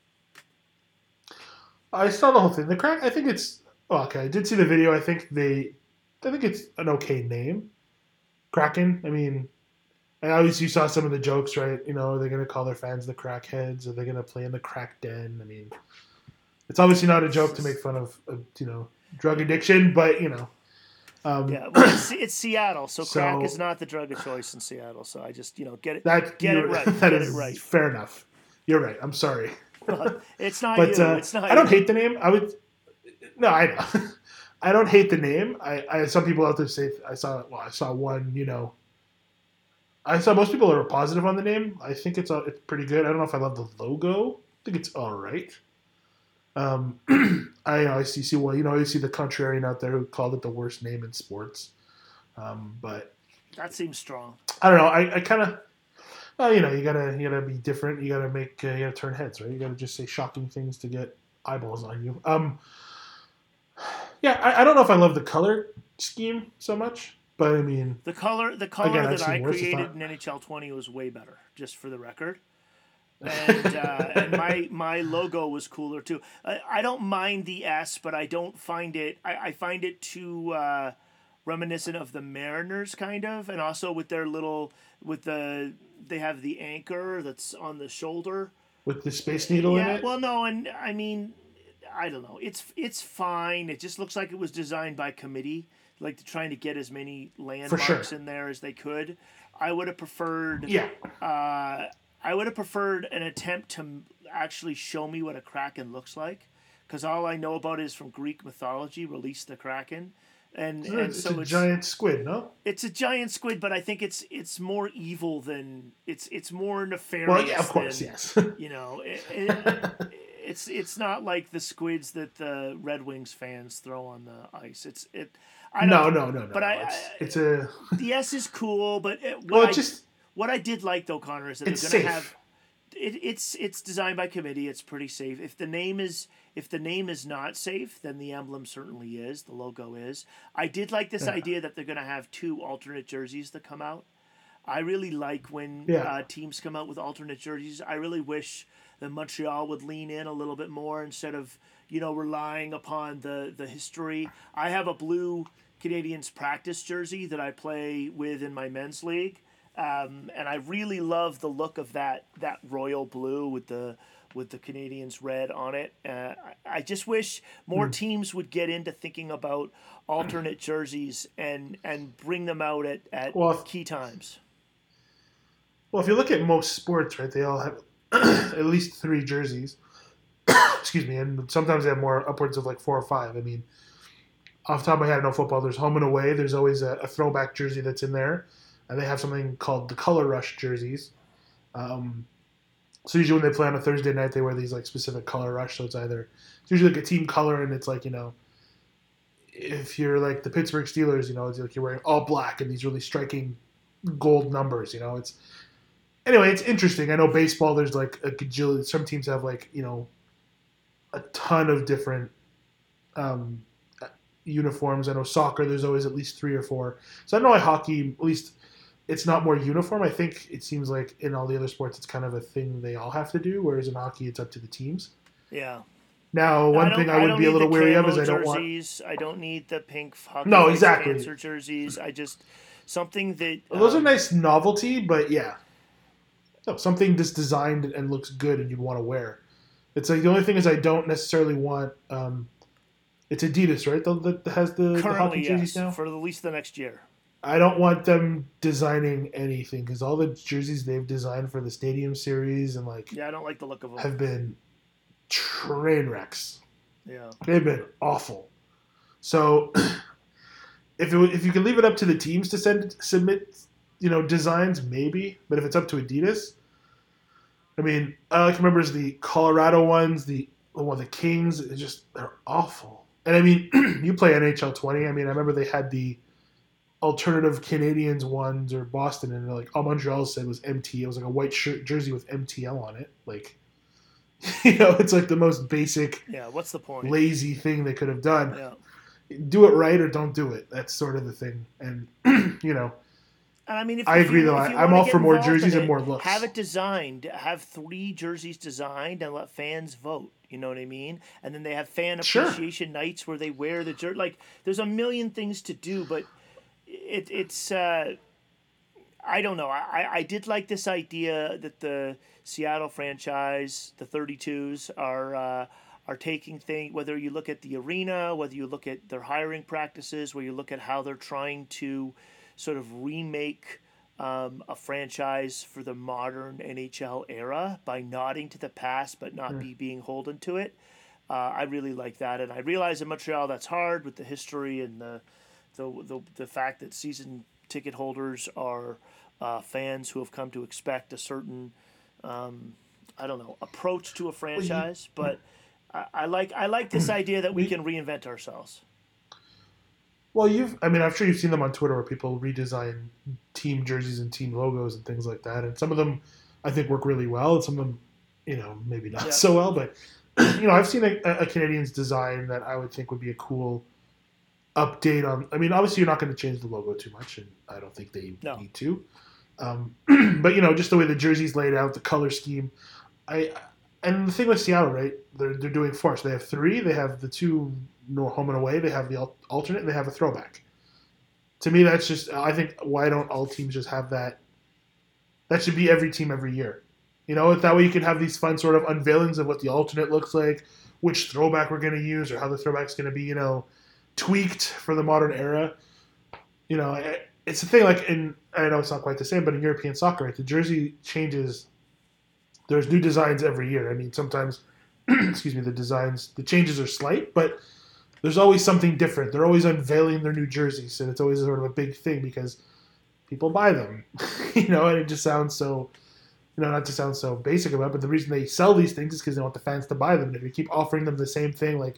I saw the whole thing. The crack. I think it's well, okay. I did see the video. I think they. I think it's an okay name. Kraken. I mean, I obviously you saw some of the jokes, right? You know, are they going to call their fans the crackheads? Are they going to play in the crack den? I mean, it's obviously not a joke to make fun of, of you know, drug addiction, but you know. Um,
yeah, well, it's, it's Seattle, so,
so
crack is not the drug of choice in Seattle. So I just, you know, get it,
that,
get it right.
That
get
is
it right.
fair enough. You're right. I'm sorry.
Well, it's not
but
you.
Uh,
it's not
I don't
you.
hate the name. I would. No, I know. I don't hate the name. I, I some people out there say I saw. Well, I saw one. You know. I saw most people are positive on the name. I think it's uh, it's pretty good. I don't know if I love the logo. I think it's all right. Um, I I see see well, you know, I see the contrarian out there who called it the worst name in sports. Um, but
that seems strong.
I don't know. I, I kind of. Well, you know, you gotta you gotta be different. You gotta make uh, you gotta turn heads, right? You gotta just say shocking things to get eyeballs on you. Um, yeah, I, I don't know if I love the color scheme so much, but I mean,
the color the color
again,
that I
worse,
created in N H L twenty was way better, just for the record. And uh, and my my logo was cooler too. I, I don't mind the S, but I don't find it. I, I find it too uh, reminiscent of the Mariners, kind of, and also with their little with the. They have the anchor that's on the shoulder
with the Space Needle
yeah,
in it.
Well, no, and I mean, I don't know. It's it's fine. It just looks like it was designed by committee, like trying to get as many landmarks
sure.
in there as they could. I would have preferred.
Yeah.
Uh, I would have preferred an attempt to actually show me what a kraken looks like, because all I know about it is from Greek mythology. Release the kraken. And,
so
and
it's
so
a
it's,
giant squid, no?
It's a giant squid, but I think it's it's more evil than it's it's more nefarious.
Well, yeah, of course,
than,
yes.
You know, it, it, it's it's not like the squids that the Red Wings fans throw on the ice. It's it. I don't,
no, no, no, no.
But I,
it's,
I
it's a.
The S is cool, but it, what
Well,
I
it just
what I did like though, Connor, is that
it's
they're going to
safe.
have. It, it's it's designed by committee. It's pretty safe. If the name is if the name is not safe, then the emblem certainly is. The logo is. I did like this
Yeah.
idea that they're going to have two alternate jerseys that come out. I really like when
Yeah.
uh, teams come out with alternate jerseys. I really wish that Montreal would lean in a little bit more instead of you know relying upon the the history. I have a blue Canadiens practice jersey that I play with in my men's league. Um, and I really love the look of that that royal blue with the with the Canadiens red on it. Uh, I, I just wish more mm. teams would get into thinking about alternate jerseys and and bring them out at, at
well,
key times.
Well, if you look at most sports, right, they all have at least three jerseys. Excuse me, and sometimes they have more, upwards of like four or five. I mean, off the top of my head, I know football. There's home and away. There's always a, a throwback jersey that's in there. And they have something called the Color Rush jerseys. Um, so usually when they play on a Thursday night, they wear these like specific Color Rush. So it's either it's usually like a team color, and it's like you know, if you're like the Pittsburgh Steelers, you know, it's like you're wearing all black and these really striking gold numbers. You know, it's anyway, it's interesting. I know baseball. There's like a gajillion. Some teams have like you know, a ton of different um, uniforms. I know soccer. There's always at least three or four. So I know like hockey at least. It's not more uniform. I think it seems like in all the other sports, it's kind of a thing they all have to do, whereas in hockey, it's up to the teams.
Yeah.
Now, one
I
thing I would
I
be a little wary of is I don't
jerseys.
want.
I don't need the pink hockey
no, exactly.
cancer jerseys. I just something that
well, those
um,
are nice novelty, but yeah, no, something just designed and looks good and you'd want to wear. It's like the only thing is I don't necessarily want. Um, it's Adidas, right? That has the, the hockey jerseys
yes,
now
for at least the next year.
I don't want them designing anything because all the jerseys they've designed for the Stadium Series and like
yeah, I don't like the look of them.
Have been train wrecks.
Yeah,
they've been awful. So if it, if you can leave it up to the teams to send submit, you know, designs maybe, but if it's up to Adidas, I mean, all I can remember is the Colorado ones, the well, the Kings. It's just they're awful. And I mean, you play N H L twenty. I mean, I remember they had the alternative Canadians ones or Boston, and like all Montreal said was M T. It was like a white shirt jersey with M T L on it. Like, you know, it's like the most basic,
yeah. What's the point?
lazy thing they could have done.
Yeah.
Do it right or don't do it. That's sort of the thing. And you know,
And I mean, if,
I
if
agree
you,
though.
if you
I, I'm
wanna
all
get
for more
involved in
jerseys and
it,
more looks.
Have it designed. Have three jerseys designed and let fans vote. You know what I mean? And then they have fan
Sure.
appreciation nights where they wear the jersey. Like, there's a million things to do, but it it's. Uh, I don't know. I, I did like this idea that the Seattle franchise, the thirty-twos, are uh, are taking things. Whether you look at the arena, whether you look at their hiring practices, where you look at how they're trying to sort of remake um, a franchise for the modern N H L era by nodding to the past but not be being holden to it. Uh, I really like that, and I realize in Montreal that's hard with the history and the the the, the fact that season ticket holders are uh, fans who have come to expect a certain um, I don't know approach to a franchise. But I, I like I like this idea that we can reinvent ourselves.
Well, you've, I mean, I'm sure you've seen them on Twitter where people redesign team jerseys and team logos and things like that. And some of them, I think, work really well. And some of them, you know, maybe not
Yeah.
so well. But, you know, I've seen a, a Canadians design that I would think would be a cool update on. I mean, obviously, you're not going to change the logo too much. And I don't think they
No.
need to. Um, but, you know, just the way the jersey's laid out, the color scheme. I And the thing with Seattle, right, they're, they're doing four. So they have three. They have the two no home and away. They have the al- alternate, and they have a throwback. To me, that's just, I think, why don't all teams just have that? That should be every team every year. You know, that way you can have these fun sort of unveilings of what the alternate looks like, which throwback we're going to use, or how the throwback's going to be, you know, tweaked for the modern era. You know, it- it's a thing like in, I know it's not quite the same, but in European soccer, right, the jersey changes. There's new designs every year. I mean, sometimes, excuse me, the designs, the changes are slight, but there's always something different. They're always unveiling their new jerseys, and it's always sort of a big thing because people buy them, you know, and it just sounds so, you know, not to sound so basic about it, but the reason they sell these things is because they want the fans to buy them. And if you keep offering them the same thing, like,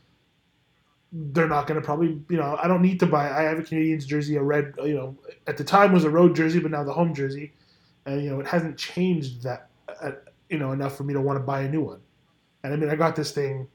they're not going to probably, you know, I don't need to buy, I have a Canadians jersey, a red, you know, at the time was a road jersey, but now the home jersey, and, you know, it hasn't changed that, uh, you know, enough for me to want to buy a new one. And I mean, I got this thing,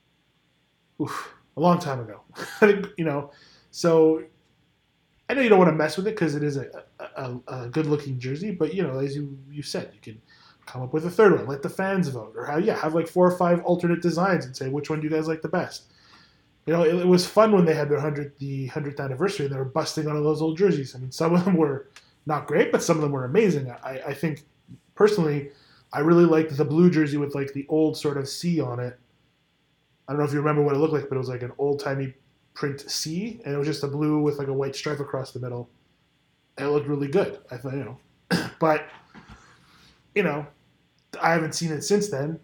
oof, a long time ago. You know, so I know you don't want to mess with it because it is a, a, a good-looking jersey, but, you know, as you, you said, you can come up with a third one, let the fans vote, or how, yeah, have like four or five alternate designs and say, which one do you guys like the best? You know, it, it was fun when they had their hundredth, the hundredth anniversary, and they were busting out of those old jerseys. I mean, some of them were not great, but some of them were amazing. I, I think, personally, I really liked the blue jersey with like the old sort of C on it. I don't know if you remember what it looked like, but it was like an old-timey print C, and it was just a blue with like a white stripe across the middle. And it looked really good, I thought, you know. But, you know, I haven't seen it since then.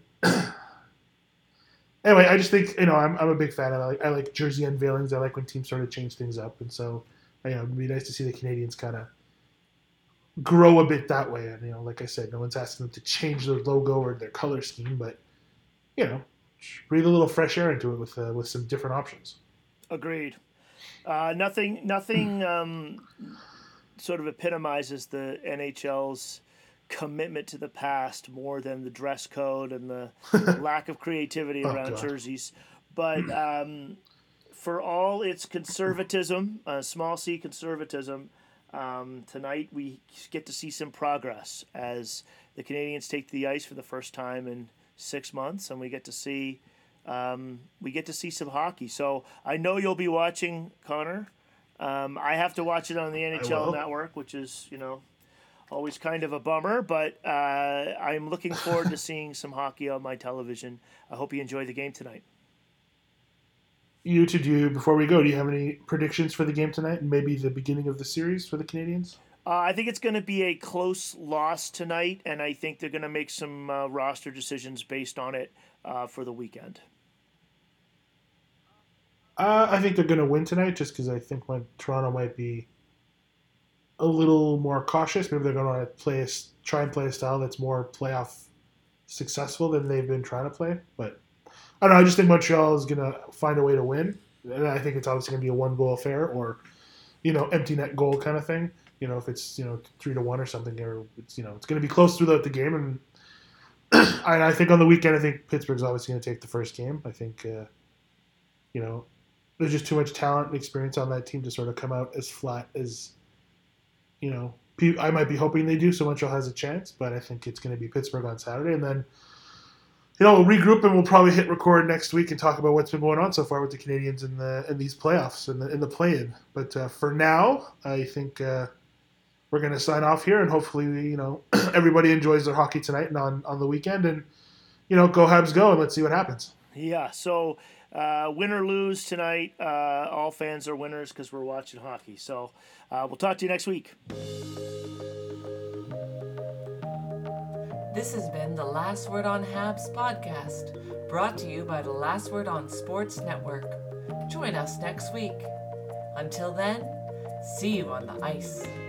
Anyway, I just think, you know, I'm, I'm a big fan. I like, I like jersey unveilings. I like when teams sort of change things up. And so, you know, it'd be nice to see the Canadians kind of grow a bit that way. And, you know, like I said, no one's asking them to change their logo or their color scheme, but, you know, breathe a little fresh air into it with uh, with some different options.
Agreed. Uh, nothing nothing um, sort of epitomizes the N H L's commitment to the past more than the dress code and the lack of creativity
Oh,
around
God.
jerseys. But um, for all its conservatism, uh, small c conservatism, um, tonight we get to see some progress as the Canadians take to the ice for the first time in six months, and we get to see um, we get to see some hockey. So I know you'll be watching, Connor. Um, I have to watch it on the N H L
will.
network, which is, you know, always kind of a bummer, but uh, I'm looking forward to seeing some hockey on my television. I hope you enjoy the game tonight.
You two, do you, before we go, do you have any predictions for the game tonight and maybe the beginning of the series for the Canadians?
Uh, I think it's going to be a close loss tonight, and I think they're going to make some uh, roster decisions based on it uh, for the weekend.
Uh, I think they're going to win tonight just because I think when Toronto might be a little more cautious. Maybe they're going to play a, try and play a style that's more playoff successful than they've been trying to play. But I don't know. I just think Montreal is going to find a way to win. And I think it's obviously going to be a one-goal affair or you know, empty net goal kind of thing. You know, if it's, you know, three to one or something, or it's, you know, it's going to be close throughout the game. And I, I think on the weekend, I think Pittsburgh's obviously going to take the first game. I think, uh, you know, there's just too much talent and experience on that team to sort of come out as flat as, you know, I might be hoping they do, so Montreal has a chance, but I think it's going to be Pittsburgh on Saturday. And then, you know, we'll regroup and we'll probably hit record next week and talk about what's been going on so far with the Canadians in the in these playoffs and the, in the play-in. But uh, for now, I think uh, we're going to sign off here, and hopefully, you know, everybody enjoys their hockey tonight and on, on the weekend. And, you know, go Habs go, and let's see what happens.
Yeah, so uh, win or lose tonight, uh, all fans are winners because we're watching hockey. So uh, we'll talk to you next week.
This has been the Last Word on Habs podcast, brought to you by the Last Word on Sports Network. Join us next week. Until then, see you on the ice.